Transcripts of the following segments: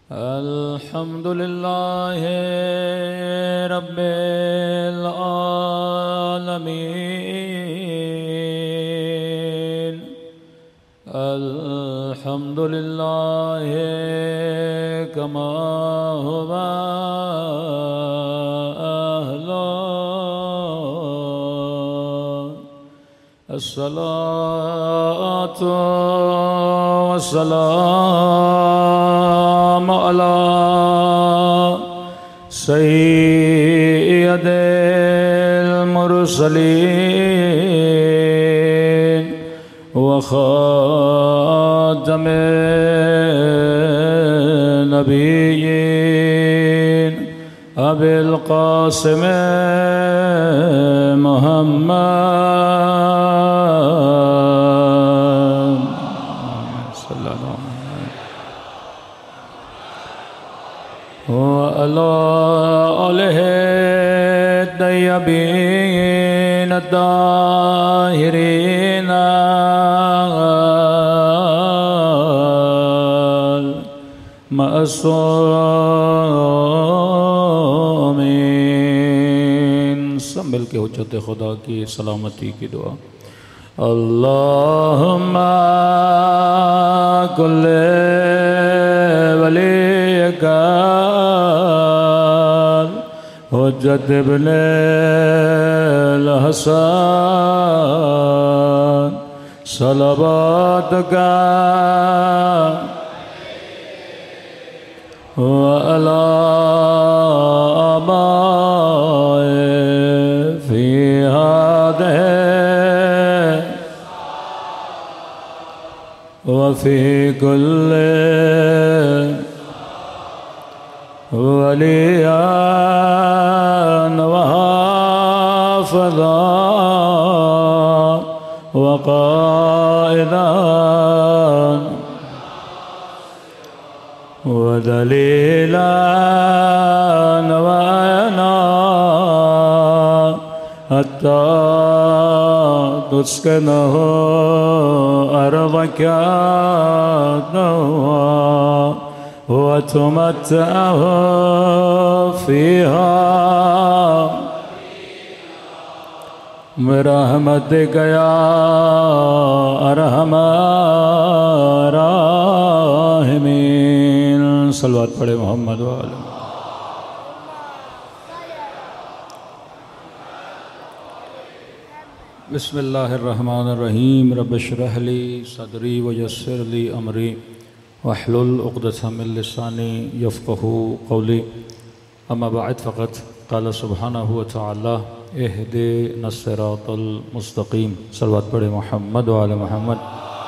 الحمد لله رب العالمين. الحمد لله كما هو أهله. الصلاة والسلام على سيد المرسلين وخاتم النبيين أبي القاسم محمد صلى الله عليه وسلم وعلى آله الطيبين الطاهرين المعصومين. سب مل کے حجت خدا کی سلامتی کی دعا. اللہم کل ولیک حجت ابن الحسن صلواتک وعلى آبائه في هذه وفي كل وليا وحافظا وقائدا ودليلا وعينا حتى تسكنه أرضك وتمتعه فيها برحمتك يا أرحم الراحمين. صلوات پڑھے محمد وآلہ. بسم اللہ الرحمن الرحیم. رب اشرح لی صدری ویسر لی امری واحلل عقدۃ من لسانی یفقہوا قولی. اما بعد فقط قال سبحانہ وتعالی اہدنا الصراط المستقیم. صلوات پڑھے محمد وآلہ محمد.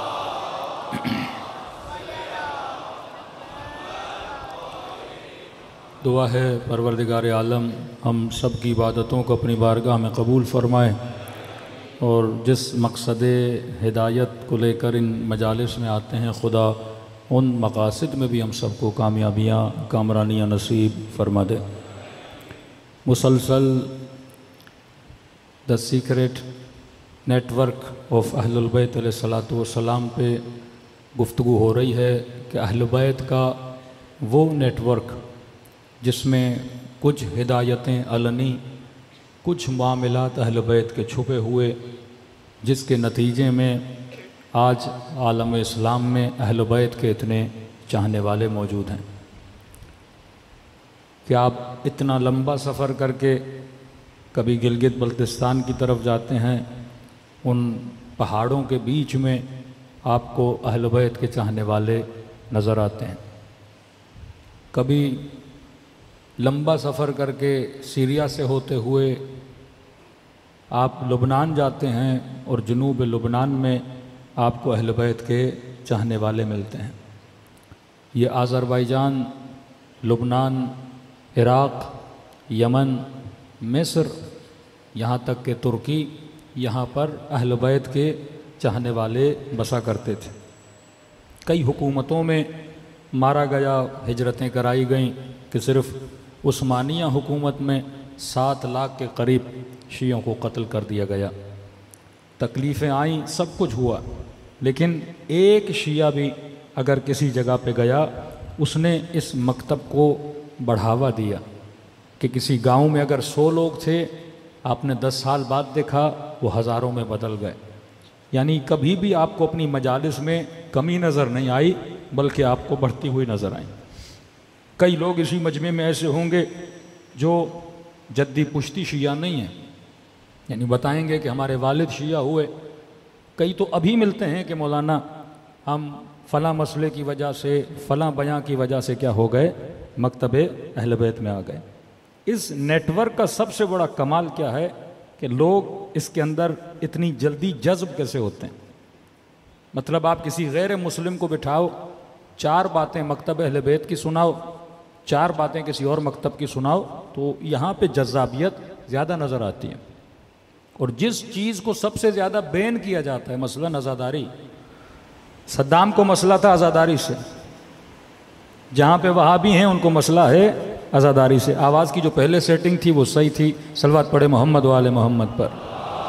دعا ہے پروردگار عالم ہم سب کی عبادتوں کو اپنی بارگاہ میں قبول فرمائے اور جس مقصد ہدایت کو لے کر ان مجالس میں آتے ہیں خدا ان مقاصد میں بھی ہم سب کو کامیابیاں کامرانیاں نصیب فرما دے. مسلسل the secret network of اہل البیت علیہ الصلاۃ والسلام پہ گفتگو ہو رہی ہے کہ اہل بیت کا وہ نیٹ ورک جس میں کچھ ہدایتیں علنی کچھ معاملات اہل بیت کے چھپے ہوئے جس کے نتیجے میں آج عالم اسلام میں اہل بیت کے اتنے چاہنے والے موجود ہیں کہ آپ اتنا لمبا سفر کر کے کبھی گلگت بلتستان کی طرف جاتے ہیں ان پہاڑوں کے بیچ میں آپ کو اہل بیت کے چاہنے والے نظر آتے ہیں. کبھی لمبا سفر کر کے سیریا سے ہوتے ہوئے آپ لبنان جاتے ہیں اور جنوب لبنان میں آپ کو اہل بیت کے چاہنے والے ملتے ہیں. یہ آذربائیجان، لبنان، عراق، یمن، مصر، یہاں تک کہ ترکی، یہاں پر اہل بیت کے چاہنے والے بسا کرتے تھے. کئی حکومتوں میں مارا گیا، ہجرتیں کرائی گئیں کہ صرف عثمانیہ حکومت میں 7 لاکھ کے قریب شیعوں کو قتل کر دیا گیا. تکلیفیں آئیں، سب کچھ ہوا، لیکن ایک شیعہ بھی اگر کسی جگہ پہ گیا اس نے اس مکتب کو بڑھاوا دیا کہ کسی گاؤں میں اگر 100 لوگ تھے، آپ نے 10 سال بعد دیکھا وہ ہزاروں میں بدل گئے. یعنی کبھی بھی آپ کو اپنی مجالس میں کمی نظر نہیں آئی بلکہ آپ کو بڑھتی ہوئی نظر آئی. کئی لوگ اسی مجمع میں ایسے ہوں گے جو جدی پشتی شیعہ نہیں ہیں، یعنی بتائیں گے کہ ہمارے والد شیعہ ہوئے. کئی تو ابھی ملتے ہیں کہ مولانا ہم فلاں مسئلے کی وجہ سے، فلاں بیان کی وجہ سے کیا ہو گئے، مکتب اہل بیت میں آ گئے. اس نیٹ ورک کا سب سے بڑا کمال کیا ہے کہ لوگ اس کے اندر اتنی جلدی جذب کیسے ہوتے ہیں. مطلب آپ کسی غیر مسلم کو بٹھاؤ، 4 باتیں مکتب اہل بیت کی سناؤ، 4 باتیں کسی اور مکتب کی سناؤ، تو یہاں پہ جذابیت زیادہ نظر آتی ہے. اور جس چیز کو سب سے زیادہ بین کیا جاتا ہے، مثلا عزاداری، صدام کو مسئلہ تھا عزاداری سے، جہاں پہ وہابی ہیں ان کو مسئلہ ہے عزاداری سے. آواز کی جو پہلے سیٹنگ تھی وہ صحیح تھی. صلوات پڑھے محمد و آل محمد پر.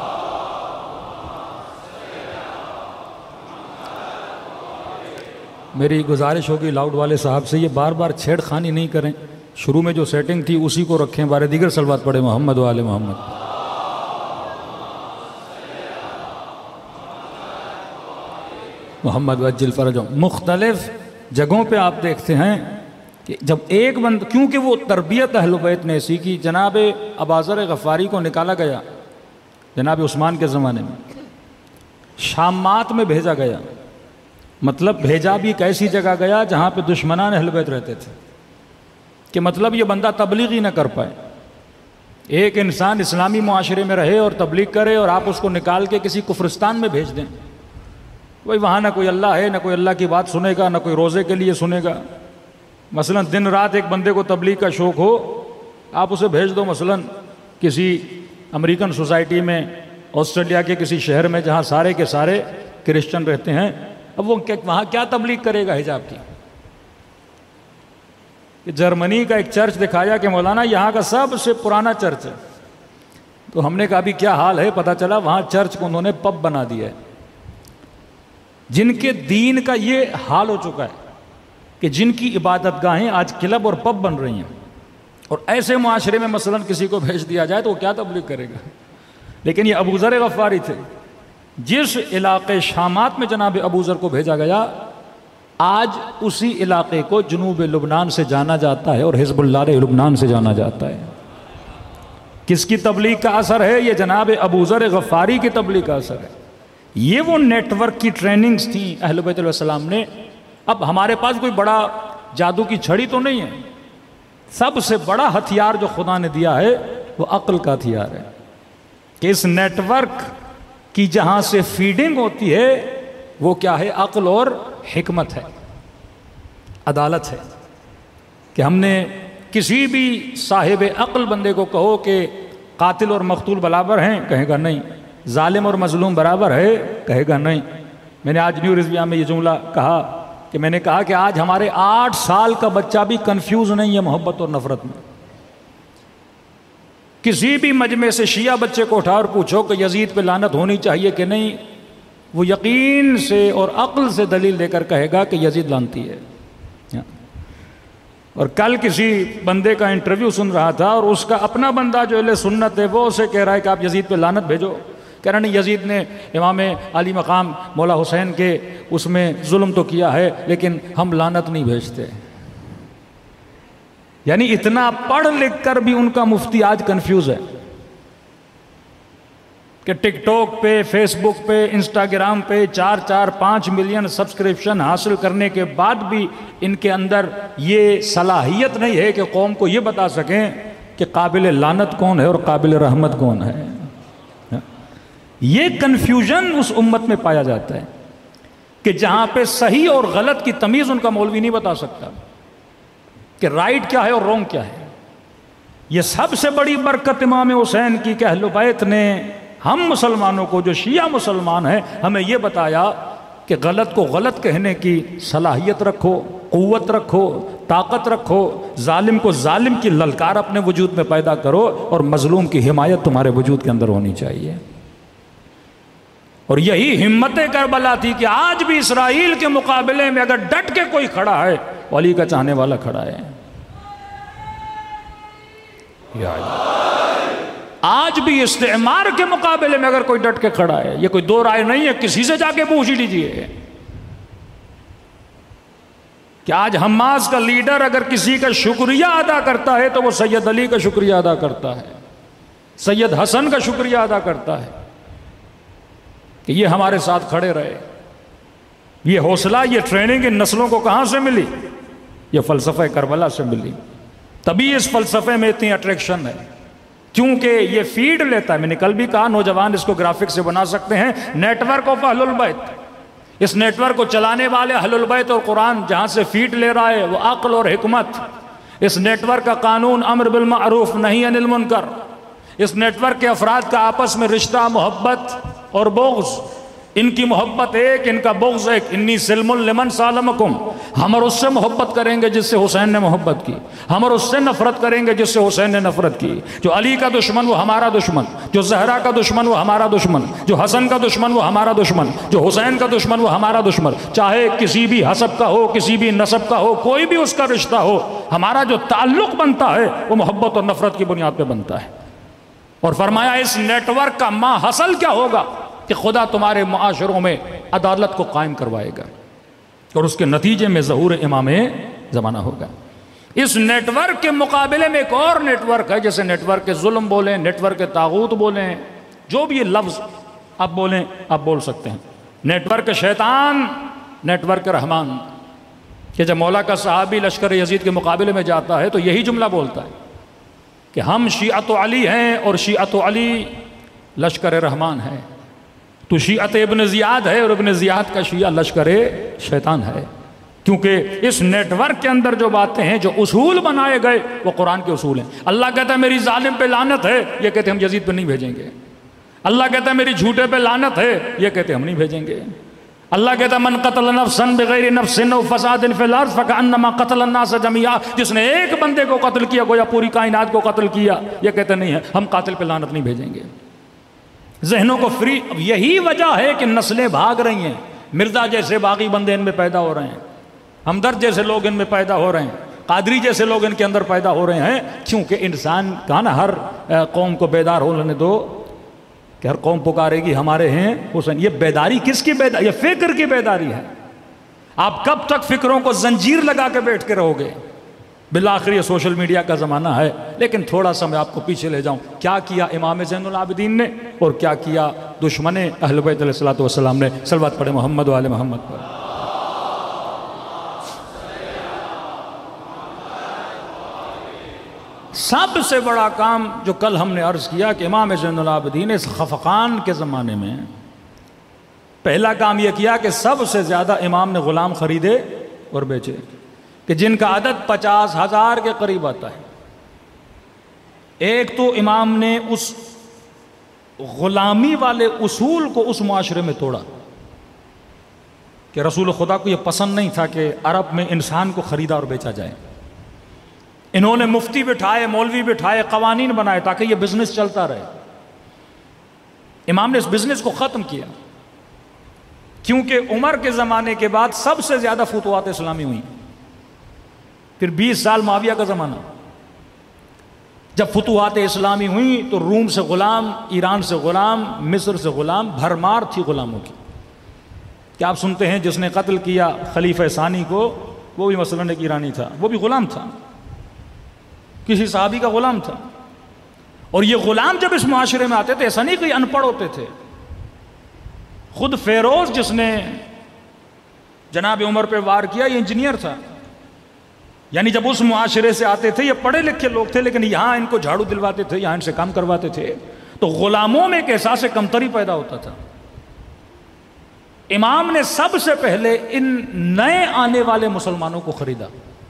میری گزارش ہوگی لاؤڈ والے صاحب سے، یہ بار بار چھیڑ خانی نہیں کریں، شروع میں جو سیٹنگ تھی اسی کو رکھیں، بارے دیگر صلوات پڑھے محمد و آل محمد. محمد وجل فرجوں. مختلف جگہوں پہ آپ دیکھتے ہیں کہ جب ایک کیونکہ وہ تربیت اہل بیت نے ایسی کی، جناب اباذر غفاری کو نکالا گیا جناب عثمان کے زمانے میں، شامات میں بھیجا گیا. مطلب بھیجا بھی ایک ایسی جگہ گیا جہاں پہ دشمنان اہل بیت رہتے تھے، کہ مطلب یہ بندہ تبلیغ ہی نہ کر پائے. ایک انسان اسلامی معاشرے میں رہے اور تبلیغ کرے اور آپ اس کو نکال کے کسی کفرستان میں بھیج دیں. وہی وہاں نہ کوئی اللہ ہے، نہ کوئی اللہ کی بات سنے گا، نہ کوئی روزے کے لیے سنے گا. مثلا دن رات ایک بندے کو تبلیغ کا شوق ہو، آپ اسے بھیج دو مثلا کسی امریکن سوسائٹی میں، آسٹریلیا کے کسی شہر میں جہاں سارے کے سارے کرسچن رہتے ہیں. اب وہ وہاں کیا تبلیغ کرے گا حجاب کی؟ کہ جرمنی کا ایک چرچ دکھایا کہ مولانا یہاں کا سب سے پرانا چرچ ہے. تو ہم نے کہا بھی کیا حال ہے؟ پتہ چلا وہاں چرچ کو انہوں نے پب بنا دیا ہے. جن کے دین کا یہ حال ہو چکا ہے کہ جن کی عبادت گاہیں آج کلب اور پب بن رہی ہیں، اور ایسے معاشرے میں مثلا کسی کو بھیج دیا جائے تو وہ کیا تبلیغ کرے گا؟ لیکن یہ ابوذر غفاری تھے. جس علاقے شامات میں جناب ابوذر کو بھیجا گیا، آج اسی علاقے کو جنوب لبنان سے جانا جاتا ہے اور حزب اللہ لبنان سے جانا جاتا ہے. کس کی تبلیغ کا اثر ہے؟ یہ جناب ابوذر غفاری کی تبلیغ کا اثر ہے. یہ وہ نیٹ ورک کی ٹریننگز تھیں اہل بیت علیہ السلام نے. اب ہمارے پاس کوئی بڑا جادو کی چھڑی تو نہیں ہے. سب سے بڑا ہتھیار جو خدا نے دیا ہے وہ عقل کا ہتھیار ہے، کہ اس نیٹ ورک کی جہاں سے فیڈنگ ہوتی ہے وہ کیا ہے؟ عقل اور حکمت ہے، عدالت ہے. کہ ہم نے کسی بھی صاحب عقل بندے کو کہو کہ قاتل اور مقتول برابر ہیں، کہے گا نہیں. ظالم اور مظلوم برابر ہے، کہے گا نہیں. میں نے آج نیو رضویہ میں یہ جملہ کہا کہ میں نے کہا کہ آج ہمارے 8 سال کا بچہ بھی کنفیوز نہیں ہے محبت اور نفرت میں. کسی بھی مجمع سے شیعہ بچے کو اٹھا اور پوچھو کہ یزید پہ لعنت ہونی چاہیے کہ نہیں، وہ یقین سے اور عقل سے دلیل دے کر کہے گا کہ یزید لعنتی ہے. اور کل کسی بندے کا انٹرویو سن رہا تھا اور اس کا اپنا بندہ جو اہل سنت ہے وہ اسے کہہ رہا ہے کہ آپ یزید پہ لعنت بھیجو. کہہ رہا نہیں، یزید نے امام علی مقام مولا حسین کے اس میں ظلم تو کیا ہے لیکن ہم لعنت نہیں بھیجتے. یعنی اتنا پڑھ لکھ کر بھی ان کا مفتی آج کنفیوز ہے کہ ٹک ٹاک پہ، فیس بک پہ، انسٹاگرام پہ 4-5 ملین سبسکرپشن حاصل کرنے کے بعد بھی ان کے اندر یہ صلاحیت نہیں ہے کہ قوم کو یہ بتا سکیں کہ قابل لعنت کون ہے اور قابل رحمت کون ہے. یہ کنفیوژن اس امت میں پایا جاتا ہے کہ جہاں پہ صحیح اور غلط کی تمیز ان کا مولوی نہیں بتا سکتا کہ رائٹ کیا ہے اور رونگ کیا ہے. یہ سب سے بڑی برکت امام حسین کی کہ اہل بیت نے ہم مسلمانوں کو، جو شیعہ مسلمان ہیں، ہمیں یہ بتایا کہ غلط کو غلط کہنے کی صلاحیت رکھو، قوت رکھو، طاقت رکھو. ظالم کو ظالم کی للکار اپنے وجود میں پیدا کرو اور مظلوم کی حمایت تمہارے وجود کے اندر ہونی چاہیے. اور یہی ہمت کربلا تھی کہ آج بھی اسرائیل کے مقابلے میں اگر ڈٹ کے کوئی کھڑا ہے وہ علی کا چاہنے والا کھڑا ہے. آج بھی استعمار کے مقابلے میں اگر کوئی ڈٹ کے کھڑا ہے، یہ کوئی دو رائے نہیں ہے، کسی سے جا کے پوچھ لیجئے کہ آج حماس کا لیڈر اگر کسی کا شکریہ ادا کرتا ہے تو وہ سید علی کا شکریہ ادا کرتا ہے، سید حسن کا شکریہ ادا کرتا ہے کہ یہ ہمارے ساتھ کھڑے رہے. یہ حوصلہ، یہ ٹریننگ ان نسلوں کو کہاں سے ملی؟ یہ فلسفہ کربلا سے ملی. تبھی اس فلسفے میں اتنی اٹریکشن ہے، کیونکہ یہ فیڈ لیتا ہے. میں نے کل بھی کہا نوجوان اس کو گرافک سے بنا سکتے ہیں. نیٹ ورک آف اہل البیت، اس نیٹ ورک کو چلانے والے اہل البیت اور قرآن جہاں سے فیڈ لے رہا ہے وہ عقل اور حکمت. اس نیٹ ورک کا قانون امر بالمعروف نہی عن المنکر. اس نیٹ ورک کے افراد کا آپس میں رشتہ، محبت اور بغض. ان کی محبت ایک، ان کا بغض ایک. انی سلم لمن سالمکم. ہم اور اس سے محبت کریں گے جس سے حسین نے محبت کی، ہم اور اس سے نفرت کریں گے جس سے حسین نے نفرت کی. جو علی کا دشمن وہ ہمارا دشمن، جو زہرا کا دشمن وہ ہمارا دشمن، جو حسن کا دشمن وہ ہمارا دشمن، جو حسین کا دشمن وہ ہمارا دشمن. چاہے کسی بھی حسب کا ہو، کسی بھی نسب کا ہو، کوئی بھی اس کا رشتہ ہو، ہمارا جو تعلق بنتا ہے وہ محبت اور نفرت کی بنیاد پہ بنتا ہے. اور فرمایا اس نیٹ ورک کا ما حصل کیا ہوگا کہ خدا تمہارے معاشروں میں عدالت کو قائم کروائے گا اور اس کے نتیجے میں ظہور امام زمانہ ہوگا. اس نیٹ ورک کے مقابلے میں ایک اور نیٹ ورک ہے، جیسے نیٹ ورک کے ظلم بولیں، نیٹ ورک کے طاغوت بولیں، جو بھی یہ لفظ آپ بولیں آپ بول سکتے ہیں. نیٹ ورک شیطان، نیٹ ورک رحمان. کہ جب مولا کا صحابی لشکر یزید کے مقابلے میں جاتا ہے تو یہی جملہ بولتا ہے کہ ہم شیعت علی ہیں اور شیعت علی لشکر رحمان ہے. تو شیعت ابن زیاد ہے اور ابن زیاد کا شیعہ لشکر شیطان ہے. کیونکہ اس نیٹ ورک کے اندر جو باتیں ہیں، جو اصول بنائے گئے وہ قرآن کے اصول ہیں. اللہ کہتا ہے میری ظالم پہ لعنت ہے، یہ کہتے ہیں ہم یزید پہ نہیں بھیجیں گے. اللہ کہتا ہے میری جھوٹے پہ لعنت ہے، یہ کہتے ہیں ہم نہیں بھیجیں گے. اللہ کہتا ہے من قتل نفسا بغیر نفس او فساد فی الارض فکأنما قتل الناس جميعا. جس نے ایک بندے کو قتل کیا گویا پوری کائنات کو قتل کیا. یہ کہتے نہیں ہے ہم قاتل پہ لعنت نہیں بھیجیں گے. ذہنوں کو فری. اب یہی وجہ ہے کہ نسلیں بھاگ رہی ہیں. مرزا جیسے باغی بندے ان میں پیدا ہو رہے ہیں، ہمدرد جیسے لوگ ان میں پیدا ہو رہے ہیں، قادری جیسے لوگ ان کے اندر پیدا ہو رہے ہیں. کیونکہ انسان کہا نا ہر قوم کو بیدار ہونے دو کہ ہر قوم پکارے گی ہمارے ہیں حسین. یہ بیداری کس کی بیداری؟ یہ فکر کی بیداری ہے. آپ کب تک فکروں کو زنجیر لگا کے بیٹھ کے رہو گے؟ بالآخر یہ سوشل میڈیا کا زمانہ ہے. لیکن تھوڑا سا میں آپ کو پیچھے لے جاؤں. کیا کیا امام زین العابدین نے اور کیا کیا دشمن اہل بیت علیہ الصلوۃ والسلام نے؟ صلوات پڑھیں محمد و آل محمد پر. سب سے بڑا کام جو کل ہم نے عرض کیا کہ امام زین العابدین اس خفقان کے زمانے میں پہلا کام یہ کیا کہ سب سے زیادہ امام نے غلام خریدے اور بیچے، کہ جن کا عدد 50,000 کے قریب آتا ہے. ایک تو امام نے اس غلامی والے اصول کو اس معاشرے میں توڑا کہ رسول خدا کو یہ پسند نہیں تھا کہ عرب میں انسان کو خریدا اور بیچا جائے. انہوں نے مفتی بٹھائے، مولوی بٹھائے، قوانین بنائے تاکہ یہ بزنس چلتا رہے. امام نے اس بزنس کو ختم کیا. کیونکہ عمر کے زمانے کے بعد سب سے زیادہ فتوحات اسلامی ہوئی. پھر 20 سال معاویہ کا زمانہ. جب فتوحات اسلامی ہوئی تو روم سے غلام، ایران سے غلام، مصر سے غلام، بھرمار تھی غلاموں کی. کیا آپ سنتے ہیں جس نے قتل کیا خلیفہ ثانی کو وہ بھی مثلاً ایک ایرانی تھا، وہ بھی غلام تھا، کسی صحابی کا غلام تھا. اور یہ غلام جب اس معاشرے میں آتے تھے ایسا نہیں کہ ان پڑھ ہوتے تھے. خود فیروز جس نے جناب عمر پہ وار کیا یہ انجینئر تھا. یعنی جب اس معاشرے سے آتے تھے یہ پڑھے لکھے لوگ تھے، لیکن یہاں ان کو جھاڑو دلواتے تھے، یہاں ان سے کام کرواتے تھے، تو غلاموں میں ایک احساس کمتری پیدا ہوتا تھا. امام نے سب سے پہلے ان نئے آنے والے مسلمانوں کو خریدا.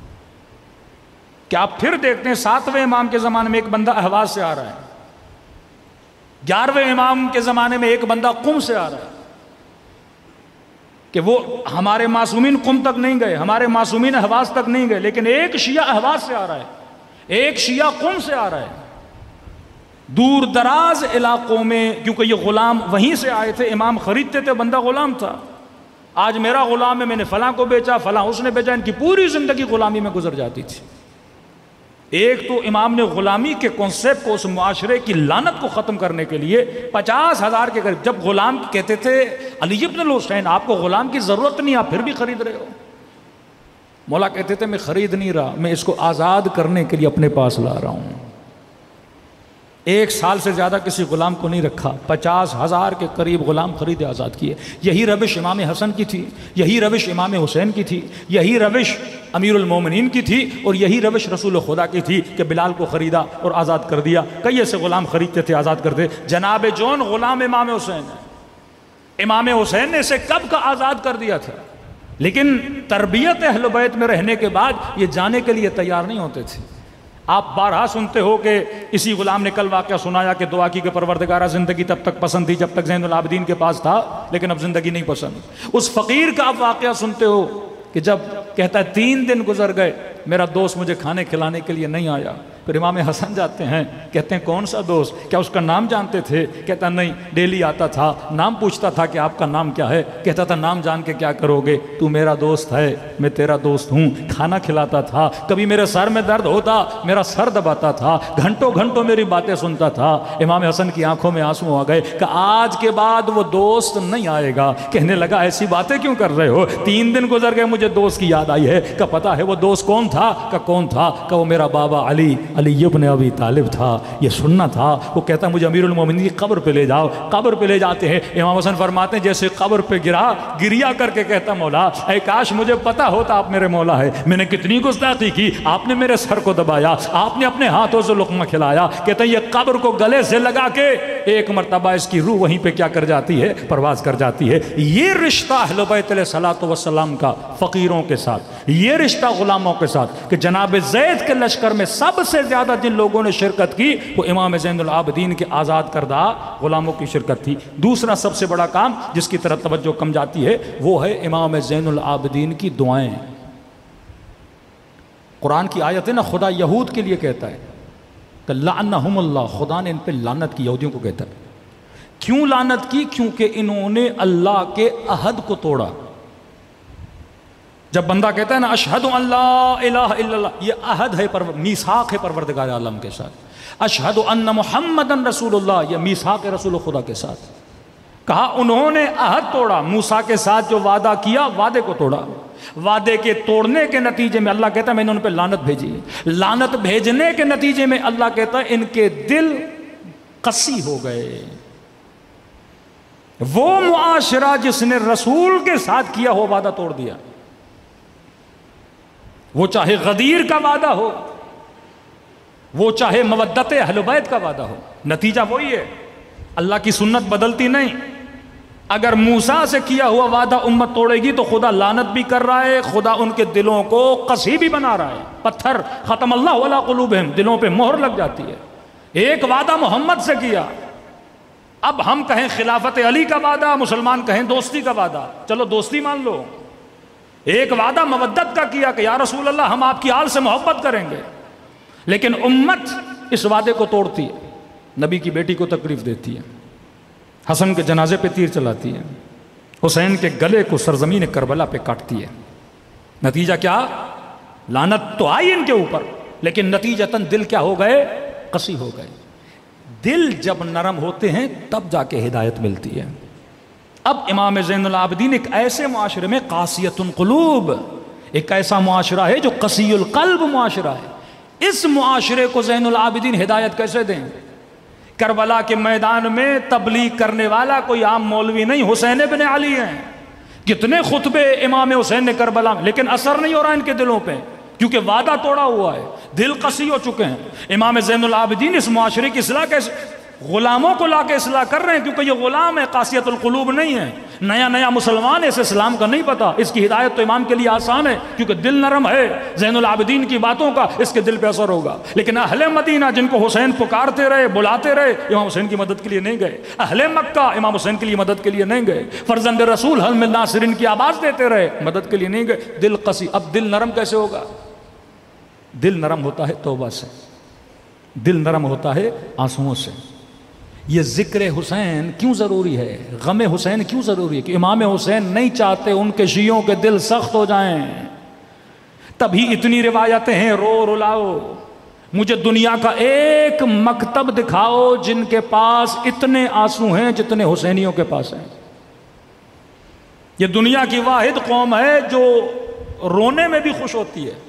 کہ آپ پھر دیکھتے ہیں 7ویں امام کے زمانے میں ایک بندہ اہواز سے آ رہا ہے، 11ویں امام کے زمانے میں ایک بندہ قم سے آ رہا ہے. کہ وہ ہمارے معصومین قم تک نہیں گئے، ہمارے معصومین اہواز تک نہیں گئے، لیکن ایک شیعہ اہواز سے آ رہا ہے، ایک شیعہ قم سے آ رہا ہے. دور دراز علاقوں میں، کیونکہ یہ غلام وہیں سے آئے تھے، امام خریدتے تھے، بندہ غلام تھا. آج میرا غلام ہے، میں نے فلاں کو بیچا، فلاں اس نے بیچا، ان کی پوری زندگی غلامی میں گزر جاتی تھی۔ ایک تو امام نے غلامی کے کنسیپٹ کو، اس معاشرے کی لعنت کو ختم کرنے کے لیے 50,000 کے قریب، جب غلام کہتے تھے علی ابن الحسین آپ کو غلام کی ضرورت نہیں، آپ پھر بھی خرید رہے ہو، مولا کہتے تھے میں خرید نہیں رہا، میں اس کو آزاد کرنے کے لیے اپنے پاس لا رہا ہوں۔ 1 سال سے زیادہ کسی غلام کو نہیں رکھا، 50,000 کے قریب غلام خریدے آزاد کیے۔ یہی روش امام حسن کی تھی، یہی روش امام حسین کی تھی، یہی روش امیر المومنین کی تھی، اور یہی روش رسول خدا کی تھی کہ بلال کو خریدا اور آزاد کر دیا۔ کئی ایسے غلام خریدتے تھے، آزاد کرتے۔ جناب جون غلام امام حسین ہے، امام حسین نے اسے کب کا آزاد کر دیا تھا، لیکن تربیت اہل بیت میں رہنے کے بعد یہ جانے کے لیے تیار نہیں ہوتے تھے۔ آپ بارہا سنتے ہو کہ اسی غلام نے کل واقعہ سنایا کہ دعا کی کہ پروردگارہ زندگی تب تک پسند تھی جب تک زین العابدین کے پاس تھا، لیکن اب زندگی نہیں پسند۔ اس فقیر کا آپ واقعہ سنتے ہو کہ جب کہتا ہے 3 دن گزر گئے میرا دوست مجھے کھانے کھلانے کے لیے نہیں آیا، پھر امام حسن جاتے ہیں، کہتے ہیں کون سا دوست، کیا اس کا نام جانتے تھے؟ کہتا نہیں، ڈیلی آتا تھا، نام پوچھتا تھا کہ آپ کا نام کیا ہے، کہتا تھا نام جان کے کیا کرو گے، تو میرا دوست ہے، میں تیرا دوست ہوں، کھانا کھلاتا تھا، کبھی میرے سر میں درد ہوتا میرا سر دباتا تھا، گھنٹوں گھنٹوں میری باتیں سنتا تھا۔ امام حسن کی آنکھوں میں آنسو آ گئے کہ آج کے بعد وہ دوست نہیں آئے گا۔ کہنے لگا ایسی باتیں کیوں کر رہے ہو، 3 دن گزر گئے مجھے دوست کی یاد آئی ہے، کہ پتہ ہے وہ دوست کون تھا، کہ کون تھا، کہ وہ میرا بابا علی ابن ابی طالب تھا۔ یہ سننا تھا۔ وہ کہتا مجھے امیر المومنین کی قبر پہ لے جاؤ، قبر پہ لے جاتے ہیں، امام حسن فرماتے ہیں جیسے قبر پہ گریا کر کے کہتا مولا اے کاش مجھے پتا ہوتا آپ میرے مولا ہے، میں نے کتنی گستاخی کی، آپ نے میرے سر کو دبایا، آپ نے اپنے ہاتھوں سے لقمہ کھلایا۔ کہتے ہیں یہ قبر کو گلے سے لگا کے ایک مرتبہ اس کی روح وہیں پہ کیا کر جاتی ہے، پرواز کر جاتی ہے۔ یہ رشتہ اہل بیت علیہ الصلوۃ والسلام کا فقیروں کے ساتھ، یہ رشتہ غلاموں کے ساتھ، کہ جناب زید کے لشکر میں سب سے زیادہ جن لوگوں نے شرکت کی وہ امام زین العابدین کے آزاد کردہ غلاموں کی شرکت تھی۔ دوسرا سب سے بڑا کام جس کی طرف توجہ کم جاتی ہے وہ ہے امام زین العابدین کی دعائیں۔ قرآن کی آیت ہے نا، خدا یہود کے لیے کہتا ہے کہ لعنہم اللہ، خدا نے ان پہ لعنت کی، یہودیوں کو کہتا ہے۔ کیوں لعنت کی؟ کیونکہ انہوں نے اللہ کے عہد کو توڑا۔ جب بندہ کہتا ہے نا اشہد ان لا الہ الا اللہ، یہ عہد ہے، میثاق ہے پروردگار عالم کے ساتھ۔ اشہد ان محمد رسول اللہ، یہ میثاق ہے رسول خدا کے ساتھ۔ کہا انہوں نے عہد توڑا، موسیٰ کے ساتھ جو وعدہ کیا وعدے کو توڑا۔ وعدے کے توڑنے کے نتیجے میں اللہ کہتا ہے میں نے ان پہ لعنت بھیجی۔ لعنت بھیجنے کے نتیجے میں اللہ کہتا ہے ان کے دل قسی ہو گئے۔ وہ معاشرہ جس نے رسول کے ساتھ کیا ہو وعدہ توڑ دیا، وہ چاہے غدیر کا وعدہ ہو، وہ چاہے مودت اہل بیت کا وعدہ ہو، نتیجہ وہی ہے۔ اللہ کی سنت بدلتی نہیں۔ اگر موسیٰ سے کیا ہوا وعدہ امت توڑے گی تو خدا لعنت بھی کر رہا ہے، خدا ان کے دلوں کو قسی بھی بنا رہا ہے۔ پتھر ختم اللہ علی قلوبہم، دلوں پہ مہر لگ جاتی ہے۔ ایک وعدہ محمد سے کیا، اب ہم کہیں خلافت علی کا وعدہ، مسلمان کہیں دوستی کا وعدہ، چلو دوستی مان لو۔ ایک وعدہ مودت کا کیا کہ یا رسول اللہ ہم آپ کی آل سے محبت کریں گے، لیکن امت اس وعدے کو توڑتی ہے، نبی کی بیٹی کو تکلیف دیتی ہے، حسن کے جنازے پہ تیر چلاتی ہے، حسین کے گلے کو سرزمین کربلا پہ کاٹتی ہے۔ نتیجہ کیا؟ لعنت تو آئی ان کے اوپر، لیکن نتیجتاً دل کیا ہو گئے؟ قسی ہو گئے۔ دل جب نرم ہوتے ہیں تب جا کے ہدایت ملتی ہے۔ اب امام زین العابدین ایک ایسے معاشرے میں قاسیۃ القلوب، ایک ایسا معاشرہ ہے جو قسی القلب معاشرہ ہے۔ اس معاشرے کو زین العابدین ہدایت کیسے دیں؟ کربلا کے میدان میں تبلیغ کرنے والا کوئی عام مولوی نہیں، حسین ابن علی ہیں۔ کتنے خطبے امام حسین نے کربلا میں، لیکن اثر نہیں ہو رہا ان کے دلوں پہ، کیونکہ وعدہ توڑا ہوا ہے، دل قسی ہو چکے ہیں۔ امام زین العابدین اس معاشرے کی اصلاح کیسے؟ غلاموں کو لا کے اصلاح کر رہے ہیں، کیونکہ یہ غلام ہے، قاسیۃ القلوب نہیں ہے، نیا مسلمان ہے، اسے اسلام کا نہیں پتا، اس کی ہدایت تو امام کے لیے آسان ہے کیونکہ دل نرم ہے، زین العابدین کی باتوں کا اس کے دل پہ اثر ہوگا۔ لیکن اہل مدینہ جن کو حسین پکارتے رہے، بلاتے رہے، امام حسین کی مدد کے لیے نہیں گئے۔ اہل مکہ امام حسین کے لیے مدد کے لیے نہیں گئے۔ فرزند رسول حل من ناصرین کی آواز دیتے رہے، مدد کے لیے نہیں گئے۔ دل قسی۔ اب دل نرم کیسے ہوگا؟ دل نرم ہوتا ہے توبہ سے، دل نرم ہوتا ہے آنسوؤں سے۔ یہ ذکر حسین کیوں ضروری ہے، غم حسین کیوں ضروری ہے؟ کہ امام حسین نہیں چاہتے ان کے شیعوں کے دل سخت ہو جائیں، تبھی اتنی روایتیں ہیں رو رلاؤ۔ مجھے دنیا کا ایک مکتب دکھاؤ جن کے پاس اتنے آنسو ہیں جتنے حسینیوں کے پاس ہیں۔ یہ دنیا کی واحد قوم ہے جو رونے میں بھی خوش ہوتی ہے،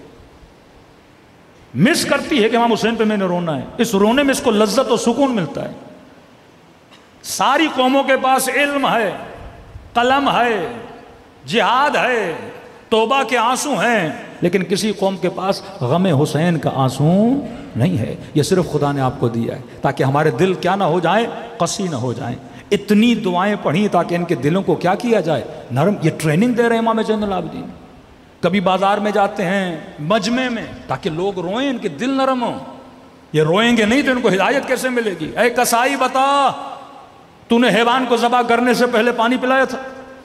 مس کرتی ہے کہ امام حسین پہ میں نے رونا ہے، اس رونے میں اس کو لذت و سکون ملتا ہے۔ ساری قوموں کے پاس علم ہے، قلم ہے، جہاد ہے، توبہ کے آنسو ہیں، لیکن کسی قوم کے پاس غم حسین کا آنسو نہیں ہے۔ یہ صرف خدا نے آپ کو دیا ہے تاکہ ہمارے دل کیا نہ ہو جائیں، قسی نہ ہو جائیں۔ اتنی دعائیں پڑھی تاکہ ان کے دلوں کو کیا کیا جائے، نرم۔ یہ ٹریننگ دے رہے ہیں امام زین العابدین۔ کبھی بازار میں جاتے ہیں، مجمع میں، تاکہ لوگ روئیں، ان کے دل نرم ہوں۔ یہ روئیں گے نہیں تو ان کو ہدایت کیسے ملے گی؟ اے کسائی بتا، تو نے حیوان کو ذبح کرنے سے پہلے پانی پلایا تھا؟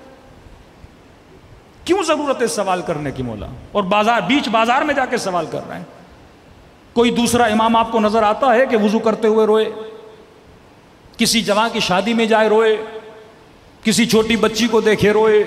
کیوں ضرورت ہے سوال کرنے کی مولا؟ اور بیچ بازار میں جا کے سوال کر رہے ہیں۔ کوئی دوسرا امام آپ کو نظر آتا ہے کہ وضو کرتے ہوئے روئے، کسی جوان کی شادی میں جائے روئے، کسی چھوٹی بچی کو دیکھے روئے،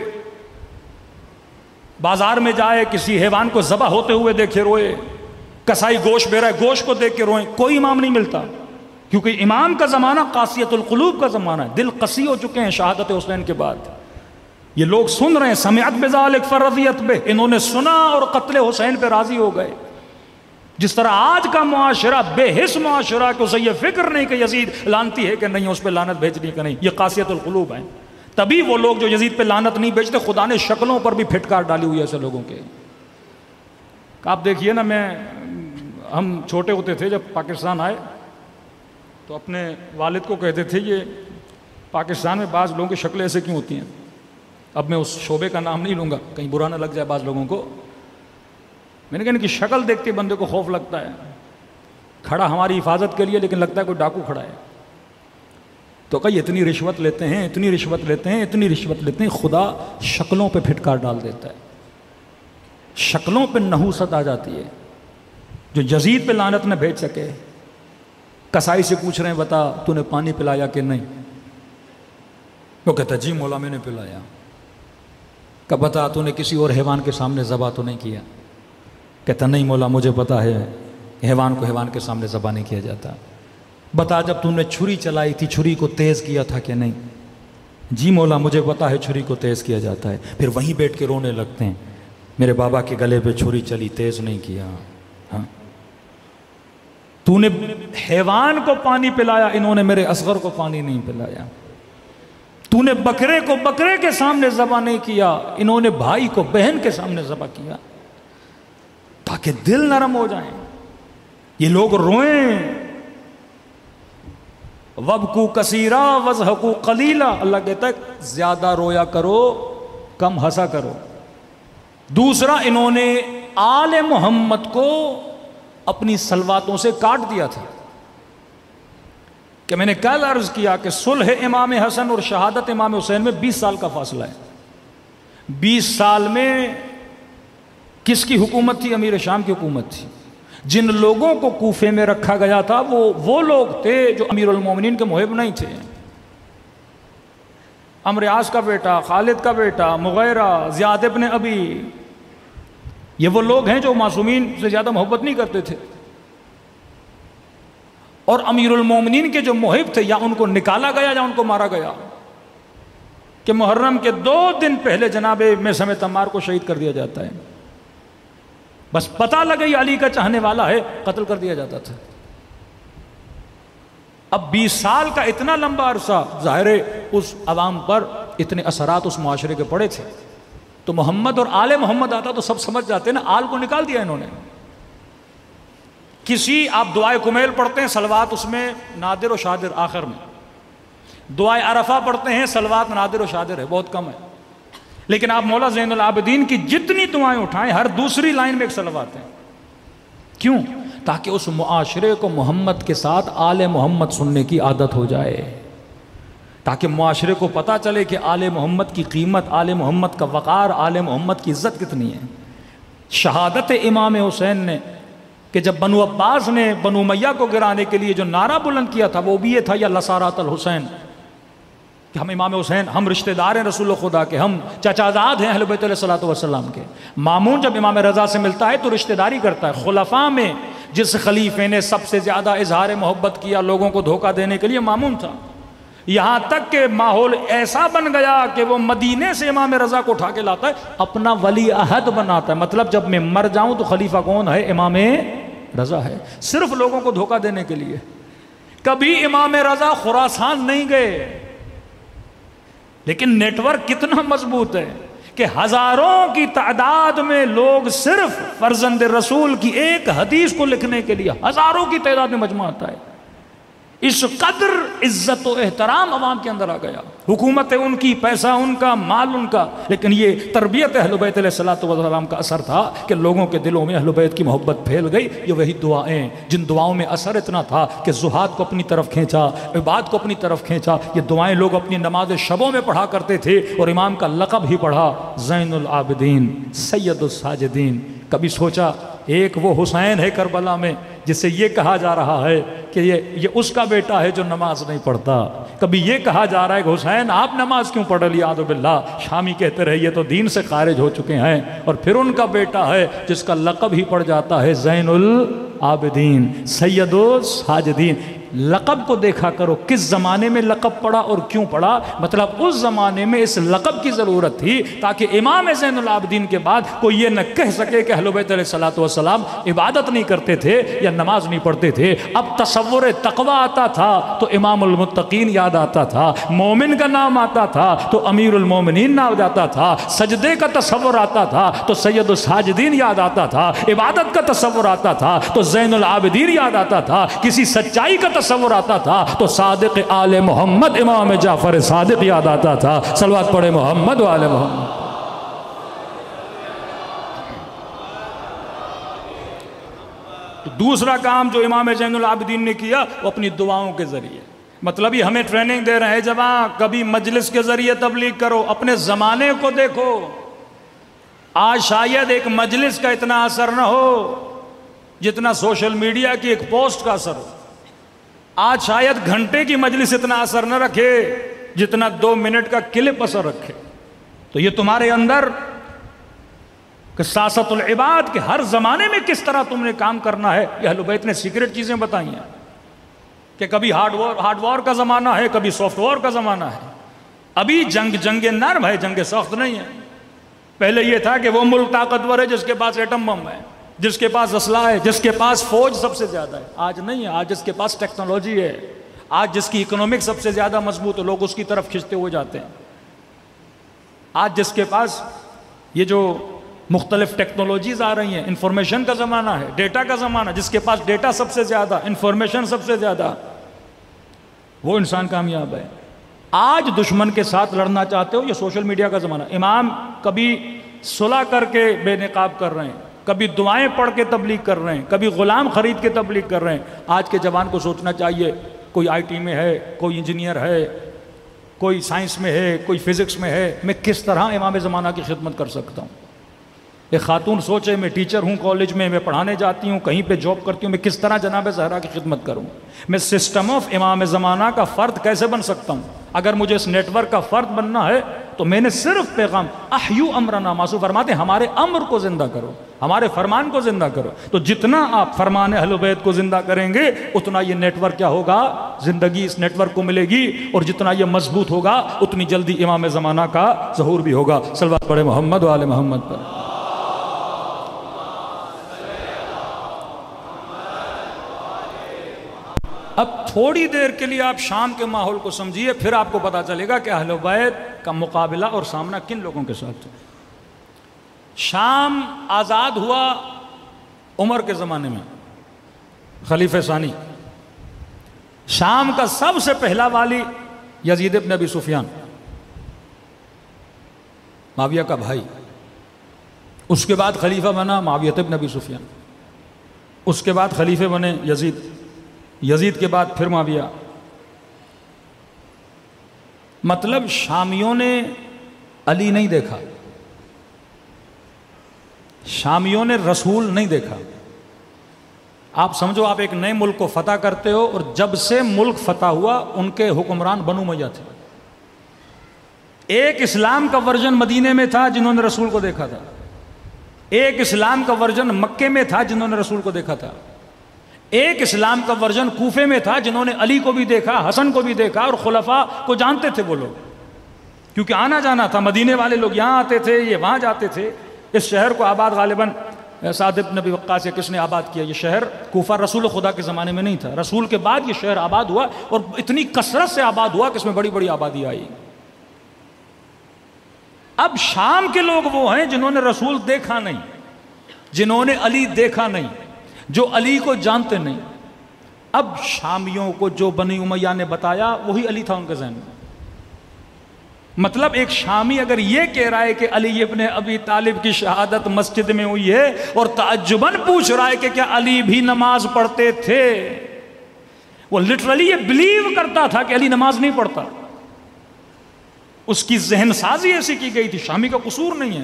بازار میں جائے کسی حیوان کو ذبح ہوتے ہوئے دیکھے روئے، کسائی گوشت بے رہا ہے گوشت کو دیکھ کے روئیں؟ کوئی امام نہیں ملتا، کیونکہ امام کا زمانہ قاسیت القلوب کا زمانہ ہے، دل قسی ہو چکے ہیں شہادت حسین کے بعد۔ یہ لوگ سن رہے ہیں، سمعت بذالک فرضیت بہ، انہوں نے سنا اور قتل حسین پہ راضی ہو گئے۔ جس طرح آج کا معاشرہ بے حس معاشرہ کہ اسے یہ فکر نہیں کہ یزید لانتی ہے کہ نہیں، اس پہ لعنت بھیجنی کہ نہیں، یہ قاسیت القلوب ہیں۔ تبھی وہ لوگ جو یزید پہ لعنت نہیں بھیجتے، خدا نے شکلوں پر بھی پھٹکار ڈالی ہوئی ہے ایسے لوگوں کے۔ آپ دیکھیے نا، ہم چھوٹے ہوتے تھے جب پاکستان آئے تو اپنے والد کو کہتے تھے یہ پاکستان میں بعض لوگوں کی شکلیں ایسے کیوں ہوتی ہیں۔ اب میں اس شعبے کا نام نہیں لوں گا کہیں برا نہ لگ جائے بعض لوگوں کو۔ میں نے کہا ان کی شکل دیکھتے بندے کو خوف لگتا ہے، کھڑا ہماری حفاظت کے لیے لیکن لگتا ہے کوئی ڈاکو کھڑا ہے۔ تو کہیں اتنی رشوت لیتے ہیں، اتنی رشوت لیتے ہیں، اتنی رشوت لیتے ہیں، خدا شکلوں پہ پھٹکار ڈال دیتا ہے، شکلوں پہ نحوست آ جاتی ہے۔ جو یزید پہ لعنت نہ بھیج سکے، کسائی سے پوچھ رہے ہیں بتا تو نے پانی پلایا کہ نہیں؟ وہ کہتا جی مولا میں نے پلایا۔ کہ بتا تو نے کسی اور حیوان کے سامنے ذبح تو نہیں کیا؟ کہتا نہیں مولا مجھے پتا ہے حیوان کو حیوان کے سامنے ذبح نہیں کیا جاتا۔ بتا جب تو نے چھری چلائی تھی چھری کو تیز کیا تھا کہ نہیں؟ جی مولا مجھے پتا ہے چھری کو تیز کیا جاتا ہے۔ پھر وہیں بیٹھ کے رونے لگتے ہیں، میرے بابا کے گلے پہ چھری چلی تیز نہیں کیا۔ ہاں تو نے حیوان کو پانی پلایا، انہوں نے میرے اصغر کو پانی نہیں پلایا۔ تو نے بکرے کو بکرے کے سامنے ذبح نہیں کیا، انہوں نے بھائی کو بہن کے سامنے ذبح کیا، تاکہ دل نرم ہو جائیں، یہ لوگ روئیں۔ وَبْكُوا كَثِيرًا وَاضْحَكُوا قَلِيلًا، اللہ کہتا ہے زیادہ رویا کرو کم ہنسا کرو۔ دوسرا، انہوں نے آل محمد کو اپنی صلواتوں سے کاٹ دیا تھا، کہ میں نے کل عرض کیا کہ صلح امام حسن اور شہادت امام حسین میں 20 سال کا فاصلہ ہے۔ 20 سال میں کس کی حکومت تھی؟ امیر شام کی حکومت تھی۔ جن لوگوں کو کوفے میں رکھا گیا تھا وہ لوگ تھے جو امیر المومنین کے محب نہیں تھے۔ عمرو عاص کا بیٹا، خالد کا بیٹا، مغیرہ، زیاد ابن ابی، یہ وہ لوگ ہیں جو معصومین سے زیادہ محبت نہیں کرتے تھے۔ اور امیر المومنین کے جو محب تھے، یا ان کو نکالا گیا یا ان کو مارا گیا، کہ محرم کے 2 دن پہلے جناب میثم تمار کو شہید کر دیا جاتا ہے، بس پتہ لگا یہ علی کا چاہنے والا ہے، قتل کر دیا جاتا تھا۔ اب 20 سال کا اتنا لمبا عرصہ، ظاہر ہے اس عوام پر اتنے اثرات اس معاشرے کے پڑے تھے، تو محمد اور آل محمد آتا تو سب سمجھ جاتے نا، آل کو نکال دیا انہوں نے۔ کسی آپ دعائے کمیل پڑھتے ہیں، صلوات اس میں نادر و شادر آخر میں، دعائے عرفہ پڑھتے ہیں، صلوات نادر و شادر ہے، بہت کم ہے، لیکن آپ مولا زین العابدین کی جتنی دعائیں اٹھائیں ہر دوسری لائن میں ایک صلوات ہے۔ کیوں؟ تاکہ اس معاشرے کو محمد کے ساتھ آل محمد سننے کی عادت ہو جائے، تاکہ معاشرے کو پتہ چلے کہ آل محمد کی قیمت، آل محمد کا وقار، آل محمد کی عزت کتنی ہے۔ شہادت امام حسین نے کہ جب بنو عباس نے بنو امیہ کو گرانے کے لیے جو نعرہ بلند کیا تھا وہ بھی یہ تھا، یا لسارات الحسین، کہ ہم امام حسین، ہم رشتہ دار ہیں رسول خدا کے، ہم چچازاد ہیں اہل بیت علیہ الصلوۃ والسلام کے۔ مامون جب امام رضا سے ملتا ہے تو رشتہ داری کرتا ہے۔ خلفاء میں جس خلیفے نے سب سے زیادہ اظہار محبت کیا لوگوں کو دھوکہ دینے کے لیے، مامون تھا، یہاں تک کہ ماحول ایسا بن گیا کہ وہ مدینے سے امام رضا کو اٹھا کے لاتا ہے، اپنا ولی عہد بناتا ہے۔ مطلب جب میں مر جاؤں تو خلیفہ کون ہے؟ امام رضا ہے، صرف لوگوں کو دھوکہ دینے کے لیے۔ کبھی امام رضا خراسان نہیں گئے، لیکن نیٹ ورک کتنا مضبوط ہے کہ ہزاروں کی تعداد میں لوگ صرف فرزند رسول کی ایک حدیث کو لکھنے کے لیے ہزاروں کی تعداد میں مجمع آتا ہے۔ اس قدر عزت و احترام عوام کے اندر آ گیا، حکومت ان کی، پیسہ ان کا، مال ان کا، لیکن یہ تربیت اہل بیت علیہ الصلوۃ والسلام کا اثر تھا کہ لوگوں کے دلوں میں اہل بیت کی محبت پھیل گئی۔ یہ وہی دعائیں جن دعاؤں میں اثر اتنا تھا کہ زہاد کو اپنی طرف کھینچا، عباد کو اپنی طرف کھینچا۔ یہ دعائیں لوگ اپنی نماز شبوں میں پڑھا کرتے تھے، اور امام کا لقب ہی پڑھا، زین العابدین، سید الساجدین۔ کبھی سوچا ایک وہ حسین ہے کربلا میں جسے یہ کہا جا رہا ہے کہ یہ اس کا بیٹا ہے جو نماز نہیں پڑھتا۔ کبھی یہ کہا جا رہا ہے کہ حسین آپ نماز کیوں پڑھ رہی؟ اعوذ باللہ، شامی کہتے رہے یہ تو دین سے خارج ہو چکے ہیں، اور پھر ان کا بیٹا ہے جس کا لقب ہی پڑ جاتا ہے زین العابدین، سید الساجدین۔ لقب کو دیکھا کرو، کس زمانے میں لقب پڑا اور کیوں پڑا؟ مطلب اس زمانے میں اس لقب کی ضرورت تھی تاکہ امام زین العابدین کے بعد کوئی یہ نہ کہہ سکے کہ اہل بیت علیہ الصلوۃ والسلام عبادت نہیں کرتے تھے یا نماز نہیں پڑھتے تھے۔ اب تصور تقوی آتا تھا تو امام المتقین یاد آتا تھا، مومن کا نام آتا تھا تو امیر المومنین نام آتا تھا، سجدے کا تصور آتا تھا تو سید الساجدین یاد آتا تھا، عبادت کا تصور آتا تھا تو زین العابدین یاد آتا تھا، کسی سچائی کا تصور آتا تھا تو صادق آل محمد امام جعفر صادق یاد آتا تھا۔ صلوات پڑھے محمد و آل محمد۔ دوسرا کام جو امام زین العابدین نے کیا وہ اپنی دعاؤں کے ذریعے، مطلب یہ ہمیں ٹریننگ دے رہے ہیں، جب کبھی مجلس کے ذریعے تبلیغ کرو، اپنے زمانے کو دیکھو۔ آج شاید ایک مجلس کا اتنا اثر نہ ہو جتنا سوشل میڈیا کی ایک پوسٹ کا اثر ہو۔ آج شاید گھنٹے کی مجلس اتنا اثر نہ رکھے جتنا 2 منٹ کا کلپ اثر رکھے۔ تو یہ تمہارے اندر کہ سیاست العباد کے ہر زمانے میں کس طرح تم نے کام کرنا ہے، یہ اہل بیت نے سیکرٹ چیزیں بتائی ہیں کہ کبھی ہارڈ وار کا زمانہ ہے، کبھی سافٹ وار کا زمانہ ہے۔ ابھی جنگ نرم ہے، جنگ سخت نہیں ہے۔ پہلے یہ تھا کہ وہ ملک طاقتور ہے جس کے پاس ایٹم بم ہے، جس کے پاس اسلحہ ہے، جس کے پاس فوج سب سے زیادہ ہے۔ آج نہیں ہے، آج جس کے پاس ٹیکنالوجی ہے، آج جس کی اکنامک سب سے زیادہ مضبوط ہے، لوگ اس کی طرف کھنچتے ہوئے جاتے ہیں۔ آج جس کے پاس یہ جو مختلف ٹیکنالوجیز آ رہی ہیں، انفارمیشن کا زمانہ ہے، ڈیٹا کا زمانہ، جس کے پاس ڈیٹا سب سے زیادہ، انفارمیشن سب سے زیادہ، وہ انسان کامیاب ہے۔ آج دشمن کے ساتھ لڑنا چاہتے ہو، یہ سوشل میڈیا کا زمانہ۔ امام کبھی صلح کر کے بے نقاب کر رہے ہیں، کبھی دعائیں پڑھ کے تبلیغ کر رہے ہیں، کبھی غلام خرید کے تبلیغ کر رہے ہیں۔ آج کے جوان کو سوچنا چاہیے، کوئی آئی ٹی میں ہے، کوئی انجینئر ہے، کوئی سائنس میں ہے، کوئی فزکس میں ہے، میں کس طرح امام زمانہ کی خدمت کر سکتا ہوں؟ ایک خاتون سوچے، میں ٹیچر ہوں کالج میں پڑھانے جاتی ہوں، کہیں پہ جاب کرتی ہوں، میں کس طرح جناب زہرا کی خدمت کروں؟ میں سسٹم آف امام زمانہ کا فرد کیسے بن سکتا ہوں؟ اگر مجھے اس نیٹ ورک کا فرد بننا ہے تو میں نے صرف پیغام احیو امرنا، معصوم فرماتے ہیں ہمارے امر کو زندہ کرو، ہمارے فرمان کو زندہ کرو۔ تو جتنا آپ فرمان اہل بیت کو زندہ کریں گے اتنا یہ نیٹ ورک کیا ہوگا؟ زندگی اس نیٹ ورک کو ملے گی، اور جتنا یہ مضبوط ہوگا اتنی جلدی امام زمانہ کا ظہور بھی ہوگا۔ صلوات پڑھے محمد و آل محمد پر۔ اب تھوڑی دیر کے لیے آپ شام کے ماحول کو سمجھیے، پھر آپ کو پتا چلے گا کہ اہل بیت کا مقابلہ اور سامنا کن لوگوں کے ساتھ ہے۔ شام آزاد ہوا عمر کے زمانے میں، خلیفہ ثانی۔ شام کا سب سے پہلا والی یزید ابن ابی سفیان، معاویہ کا بھائی۔ اس کے بعد خلیفہ بنا معاویہ ابن ابی سفیان، اس کے بعد خلیفے بنے یزید، یزید کے بعد پھر معاویہ۔ مطلب شامیوں نے علی نہیں دیکھا، شامیوں نے رسول نہیں دیکھا، آپ سمجھو آپ ایک نئے ملک کو فتح کرتے ہو، اور جب سے ملک فتح ہوا ان کے حکمران بنو امیہ تھے. ایک اسلام کا ورژن مدینے میں تھا جنہوں نے رسول کو دیکھا تھا، ایک اسلام کا ورژن مکے میں تھا جنہوں نے رسول کو دیکھا تھا، ایک اسلام کا ورژن کوفے میں تھا جنہوں نے علی کو بھی دیکھا، حسن کو بھی دیکھا، اور خلفاء کو جانتے تھے وہ لوگ، کیونکہ آنا جانا تھا. مدینے والے لوگ یہاں آتے تھے، یہ وہاں جاتے تھے. اس شہر کو آباد غالباً سعد بن ابی وقاص یا کس نے آباد کیا؟ یہ شہر کوفہ رسول خدا کے زمانے میں نہیں تھا، رسول کے بعد یہ شہر آباد ہوا، اور اتنی کثرت سے آباد ہوا کہ اس میں بڑی بڑی آبادی آئی. اب شام کے لوگ وہ ہیں جنہوں نے رسول دیکھا نہیں، جنہوں نے علی دیکھا نہیں، جو علی کو جانتے نہیں. اب شامیوں کو جو بنی امیہ نے بتایا وہی علی تھا ان کے ذہن میں. مطلب ایک شامی اگر یہ کہہ رہا ہے کہ علی ابن ابی طالب کی شہادت مسجد میں ہوئی ہے، اور تعجباً پوچھ رہا ہے کہ کیا علی بھی نماز پڑھتے تھے، وہ لٹرلی یہ بلیو کرتا تھا کہ علی نماز نہیں پڑھتا. اس کی ذہن سازی ایسی کی گئی تھی. شامی کا قصور نہیں ہے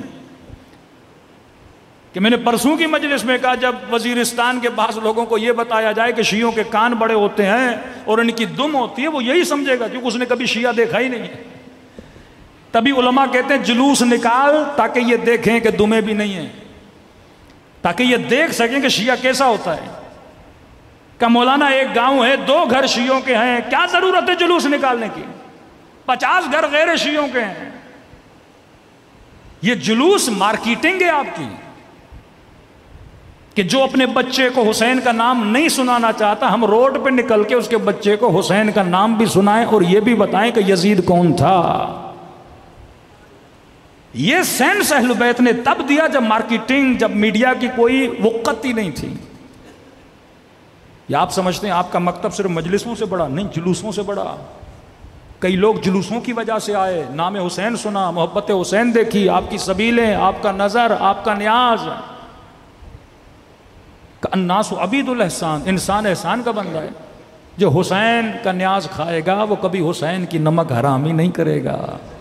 کہ میں نے پرسوں کی مجلس میں کہا، جب وزیرستان کے بعض لوگوں کو یہ بتایا جائے کہ شیعوں کے کان بڑے ہوتے ہیں اور ان کی دم ہوتی ہے، وہ یہی سمجھے گا کیونکہ اس نے کبھی شیعہ دیکھا ہی نہیں ہے. تبھی علماء کہتے ہیں جلوس نکال تاکہ یہ دیکھیں کہ دمیں بھی نہیں ہیں، تاکہ یہ دیکھ سکیں کہ شیعہ کیسا ہوتا ہے. کہ مولانا ایک گاؤں ہے، 2 گھر شیعوں کے ہیں، کیا ضرورت ہے جلوس نکالنے کی؟ 50 گھر غیر شیعوں کے ہیں. یہ جلوس مارکیٹنگ ہے آپ کی، کہ جو اپنے بچے کو حسین کا نام نہیں سنانا چاہتا، ہم روڈ پہ نکل کے اس کے بچے کو حسین کا نام بھی سنائیں اور یہ بھی بتائیں کہ یزید کون تھا. یہ سینس اہل بیت نے تب دیا جب مارکیٹنگ، جب میڈیا کی کوئی وقت ہی نہیں تھی. یا آپ سمجھتے ہیں آپ کا مکتب صرف مجلسوں سے بڑا؟ نہیں، جلوسوں سے بڑا. کئی لوگ جلوسوں کی وجہ سے آئے، نام حسین سنا، محبت حسین دیکھی، آپ کی سبیلیں، آپ کا نظر، آپ کا نیاز. الناس عبید الاحسان، انسان احسان کا بندہ ہے. جو حسین کا نیاز کھائے گا وہ کبھی حسین کی نمک حرامی نہیں کرے گا.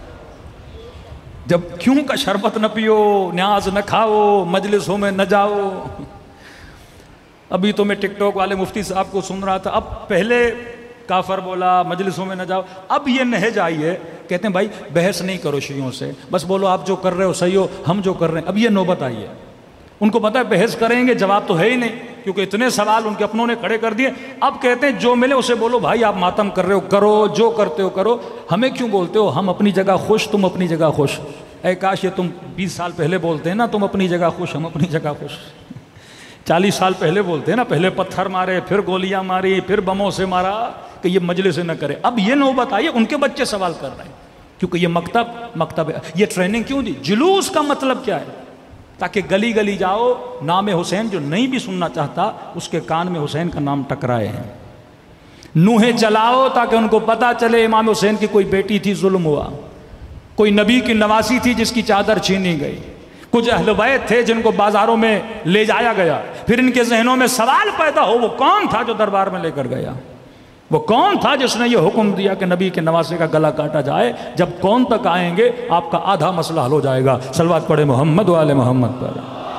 جب کیوں کا شربت نہ پیو، نیاز نہ کھاؤ، مجلسوں میں نہ جاؤ. ابھی تو میں ٹک ٹاک والے مفتی صاحب کو سن رہا تھا، اب پہلے کافر بولا، مجلسوں میں نہ جاؤ، اب یہ نہج آئی ہے، کہتے ہیں بھائی بحث نہیں کرو شیعوں سے، بس بولو آپ جو کر رہے ہو صحیح ہو، ہم جو کر رہے ہیں. اب یہ نوبت آئی ہے. ان کو پتہ ہے بحث کریں گے جواب تو ہے ہی نہیں، کیونکہ اتنے سوال ان کے اپنوں نے کھڑے کر دیے. اب کہتے ہیں جو ملے اسے بولو بھائی آپ ماتم کر رہے ہو کرو، جو کرتے ہو کرو، ہمیں کیوں بولتے ہو؟ ہم اپنی جگہ خوش، تم اپنی جگہ خوش. اے کاش یہ تم 20 سال پہلے بولتے ہیں نا، تم اپنی جگہ خوش، ہم اپنی جگہ خوش. 40 سال پہلے بولتے ہیں نا، پہلے پتھر مارے، پھر گولیاں ماری، پھر بموں سے مارا کہ یہ مجلس نہ کرے. اب یہ نوبت آئی ہے، ان کے بچے سوال کر رہے ہیں، کیونکہ یہ مکتب ہے. یہ ٹریننگ کیوں دی؟ جلوس کا مطلب کیا ہے؟ تاکہ گلی گلی جاؤ، نام حسین جو نہیں بھی سننا چاہتا اس کے کان میں حسین کا نام ٹکرائے ہیں. نوحیں چلاؤ تاکہ ان کو پتا چلے امام حسین کی کوئی بیٹی تھی، ظلم ہوا، کوئی نبی کی نواسی تھی جس کی چادر چھینی گئی، کچھ اہل بیت تھے جن کو بازاروں میں لے جایا گیا. پھر ان کے ذہنوں میں سوال پیدا ہو، وہ کون تھا جو دربار میں لے کر گیا؟ وہ کون تھا جس نے یہ حکم دیا کہ نبی کے نواسے کا گلا کاٹا جائے؟ جب کون تک آئیں گے آپ کا آدھا مسئلہ حل ہو جائے گا. صلوات پڑھے محمد و آل محمد پر.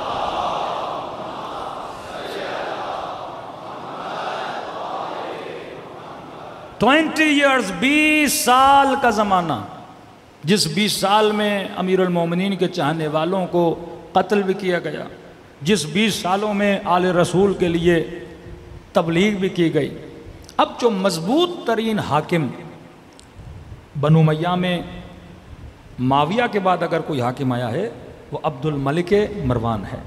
years 20 سال کا زمانہ، جس 20 سال میں امیر المومنین کے چاہنے والوں کو قتل بھی کیا گیا، جس 20 سالوں میں آل رسول کے لیے تبلیغ بھی کی گئی. اب جو مضبوط ترین حاکم بنو امیہ میں معاویہ کے بعد اگر کوئی حاکم آیا ہے وہ عبد الملک مروان ہے،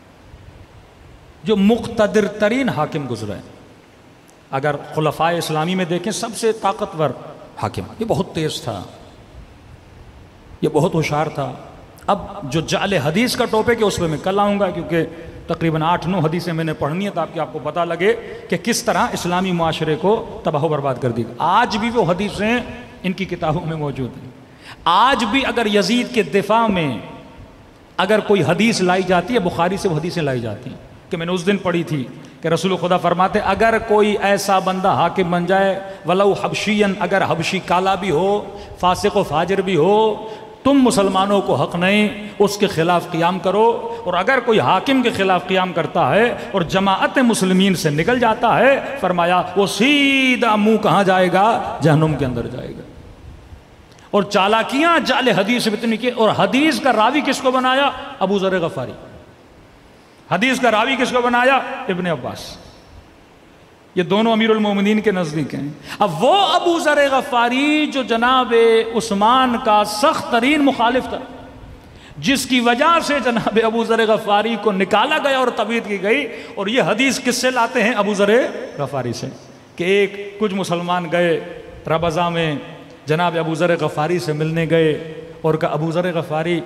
جو مقتدر ترین حاکم گزرا ہے. اگر خلفائے اسلامی میں دیکھیں سب سے طاقتور حاکم، یہ بہت تیز تھا، یہ بہت ہوشیار تھا. اب جو جعل حدیث کا ٹاپک ہے اس پہ میں کل آؤں گا، کیونکہ تقریباً 8-9 حدیثیں میں نے پڑھنی ہے تاکہ آپ کو پتہ لگے کہ کس طرح اسلامی معاشرے کو تباہ و برباد کر دی. آج بھی وہ حدیثیں ان کی کتابوں میں موجود ہیں. آج بھی اگر یزید کے دفاع میں اگر کوئی حدیث لائی جاتی ہے، بخاری سے وہ حدیثیں لائی جاتی ہیں کہ میں نے اس دن پڑھی تھی کہ رسول خدا فرماتے اگر کوئی ایسا بندہ حاکم بن جائے ولو حبشین، اگر حبشی کالا بھی ہو، فاسق و فاجر بھی ہو، تم مسلمانوں کو حق نہیں، اس کے خلاف قیام کرو، اور اگر کوئی حاکم کے خلاف قیام کرتا ہے اور جماعت مسلمین سے نکل جاتا ہے، فرمایا وہ سیدھا منہ کہاں جائے گا؟ جہنم کے اندر جائے گا۔ اور چالاکیاں جعل حدیث اتنی کی، اور حدیث کا راوی کس کو بنایا؟ ابو ذر غفاری۔ حدیث کا راوی کس کو بنایا؟ ابن عباس۔ یہ دونوں امیر المومنین کے نزدیک ہیں۔ اب وہ ابو ذر غفاری جو جناب عثمان کا سخت ترین مخالف تھا، جس کی وجہ سے جناب ابو ذر غفاری کو نکالا گیا اور تبعید کی گئی، اور یہ حدیث کس سے لاتے ہیں؟ ابو ذر غفاری سے، کہ کچھ مسلمان گئے ربضہ میں جناب ابو ذر غفاری سے ملنے گئے اور کہا ابو ذر غفاری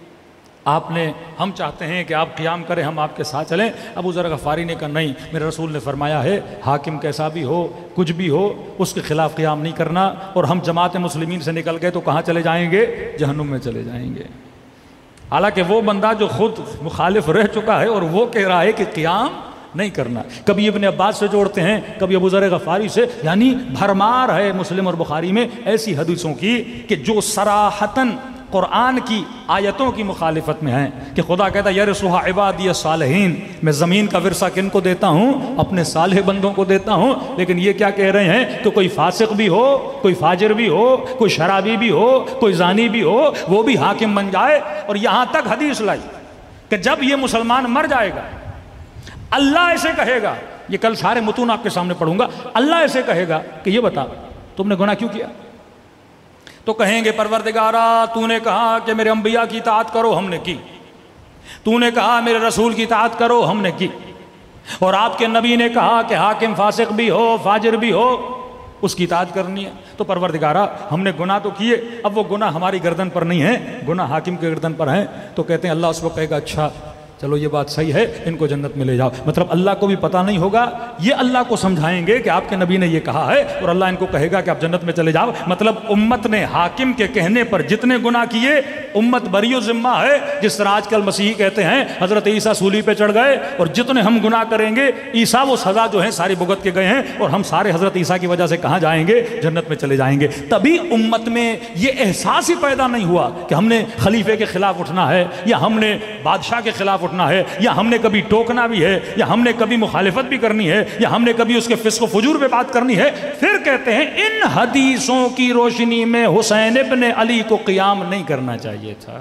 ہم چاہتے ہیں کہ آپ قیام کریں، ہم آپ کے ساتھ چلیں۔ ابو ذر غفاری نے کہا نہیں، میرے رسول نے فرمایا ہے حاکم کیسا بھی ہو، کچھ بھی ہو، اس کے خلاف قیام نہیں کرنا، اور ہم جماعت مسلمین سے نکل گئے تو کہاں چلے جائیں گے؟ جہنم میں چلے جائیں گے۔ حالانکہ وہ بندہ جو خود مخالف رہ چکا ہے اور وہ کہہ رہا ہے کہ قیام نہیں کرنا۔ کبھی ابن عباس سے جوڑتے ہیں، کبھی ابو ذر غفاری سے، یعنی بھرمار ہے مسلم اور بخاری میں ایسی حدیثوں کی کہ جو صراحتاً قرآن کی آیتوں کی مخالفت میں ہیں، کہ خدا کہتا ہے یرثھا عبادی الصالحین، میں زمین کا ورثہ کن کو دیتا ہوں؟ اپنے صالح بندوں کو دیتا ہوں۔ لیکن یہ کیا کہہ رہے ہیں کہ کوئی فاسق بھی ہو، کوئی فاجر بھی ہو، کوئی شرابی بھی ہو، کوئی زانی بھی ہو، وہ بھی حاکم بن جائے۔ اور یہاں تک حدیث لائی کہ جب یہ مسلمان مر جائے گا، اللہ ایسے کہے گا، یہ کل سارے متون آپ کے سامنے پڑھوں گا، اللہ ایسے کہے گا کہ یہ بتا تم نے گناہ کیوں کیا؟ تو کہیں گے پروردگارا تو نے کہا کہ میرے انبیاء کی اطاعت کرو، ہم نے کی، تو نے کہا میرے رسول کی اطاعت کرو، ہم نے کی، اور آپ کے نبی نے کہا کہ حاکم فاسق بھی ہو، فاجر بھی ہو، اس کی اطاعت کرنی ہے۔ تو پروردگارا ہم نے گناہ تو کیے، اب وہ گناہ ہماری گردن پر نہیں ہے، گناہ حاکم کے گردن پر ہیں۔ تو کہتے ہیں اللہ اس کو کہے گا اچھا چلو یہ بات صحیح ہے، ان کو جنت میں لے جاؤ۔ مطلب اللہ کو بھی پتہ نہیں ہوگا، یہ اللہ کو سمجھائیں گے کہ آپ کے نبی نے یہ کہا ہے، اور اللہ ان کو کہے گا کہ آپ جنت میں چلے جاؤ۔ مطلب امت نے حاکم کے کہنے پر جتنے گناہ کیے، امت بری و ذمہ ہے۔ جس طرح آج کل مسیحی کہتے ہیں حضرت عیسیٰ سولی پہ چڑھ گئے، اور جتنے ہم گناہ کریں گے عیسیٰ وہ سزا جو ہے ساری بھگت کے گئے ہیں، اور ہم سارے حضرت عیسیٰ کی وجہ سے کہاں جائیں گے؟ جنت میں چلے جائیں گے۔ تبھی امت میں یہ احساس ہی پیدا نہیں ہوا کہ ہم نے خلیفے کے خلاف اٹھنا ہے، یا ہم نے بادشاہ کے خلاف اٹھنا ہے، یا ہم نے کبھی ٹوکنا بھی ہے، یا ہم نے کبھی مخالفت بھی کرنی ہے، یا ہم نے کبھی اس کے فسق و فجور پہ بات کرنی ہے۔ پھر کہتے ہیں ان حدیثوں کی روشنی میں حسین ابن علی کو قیام نہیں کرنا چاہیے تھا۔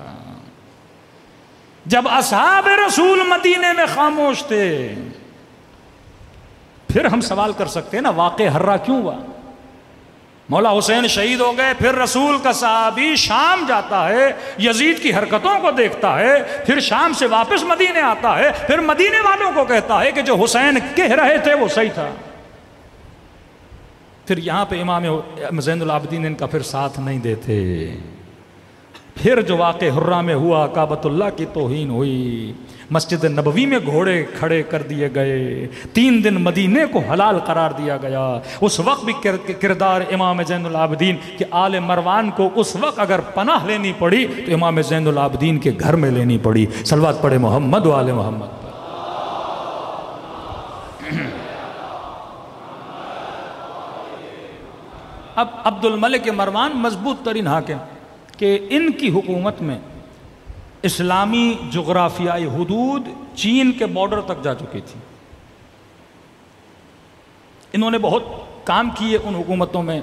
جب اصحاب رسول مدینے میں خاموش تھے، پھر ہم سوال کر سکتے ہیں نا واقع ہررا کیوں ہوا؟ مولا حسین شہید ہو گئے، پھر رسول کا صحابی شام جاتا ہے، یزید کی حرکتوں کو دیکھتا ہے، پھر شام سے واپس مدینے آتا ہے، پھر مدینے والوں کو کہتا ہے کہ جو حسین کہہ رہے تھے وہ صحیح تھا۔ پھر یہاں پہ امام زین العابدین ان کا پھر ساتھ نہیں دیتے۔ پھر جو واقع حرہ میں ہوا، کعبۃ اللہ کی توہین ہوئی، مسجد نبوی میں گھوڑے کھڑے کر دیے گئے، 3 دن مدینے کو حلال قرار دیا گیا۔ اس وقت بھی کردار امام زین العابدین کہ آل مروان کو اس وقت اگر پناہ لینی پڑی تو امام زین العابدین کے گھر میں لینی پڑی۔ صلوات پڑھے محمد و آل محمد۔ اب عبد الملک مروان مضبوط ترین حاکم کہ ان کی حکومت میں اسلامی جغرافیائی حدود چین کے بارڈر تک جا چکی تھی۔ انہوں نے بہت کام کیے ان حکومتوں میں،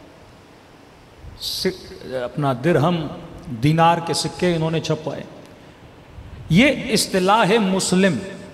اپنا درہم دینار کے سکے انہوں نے چھپوائے۔ یہ اصطلاح مسلم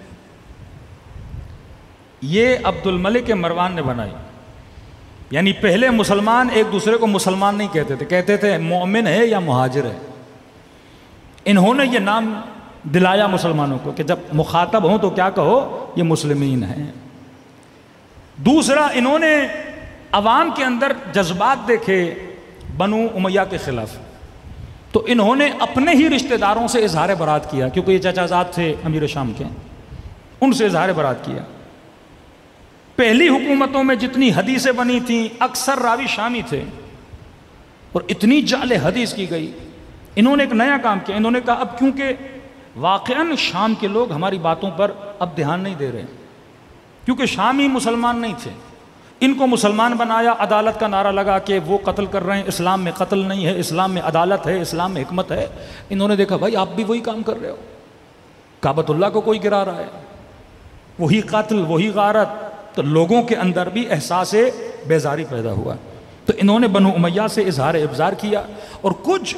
یہ عبد الملک مروان نے بنائی، یعنی پہلے مسلمان ایک دوسرے کو مسلمان نہیں کہتے تھے، کہتے تھے مومن ہے یا مہاجر ہے۔ انہوں نے یہ نام دلایا مسلمانوں کو کہ جب مخاطب ہوں تو کیا کہو، یہ مسلمین ہیں۔ دوسرا، انہوں نے عوام کے اندر جذبات دیکھے بنو امیہ کے خلاف، تو انہوں نے اپنے ہی رشتہ داروں سے اظہار برات کیا، کیونکہ یہ چچا زاد تھے امیر شام کے، ان سے اظہار برات کیا۔ پہلی حکومتوں میں جتنی حدیثیں بنی تھیں اکثر راوی شامی تھے، اور اتنی جعل حدیث کی گئی۔ انہوں نے ایک نیا کام کیا، انہوں نے کہا اب کیونکہ واقعاً شام کے لوگ ہماری باتوں پر اب دھیان نہیں دے رہے، کیونکہ شامی مسلمان نہیں تھے، ان کو مسلمان بنایا، عدالت کا نعرہ لگا کہ وہ قتل کر رہے ہیں، اسلام میں قتل نہیں ہے، اسلام میں عدالت ہے، اسلام میں حکمت ہے۔ انہوں نے دیکھا بھائی آپ بھی وہی کام کر رہے ہو، کعبۃ اللہ کو کوئی گرا رہا ہے، وہی قتل، وہی غارت، تو لوگوں کے اندر بھی احساس بیزاری پیدا ہوا۔ تو انہوں نے بنو امیہ سے اظہار ابزار کیا، اور کچھ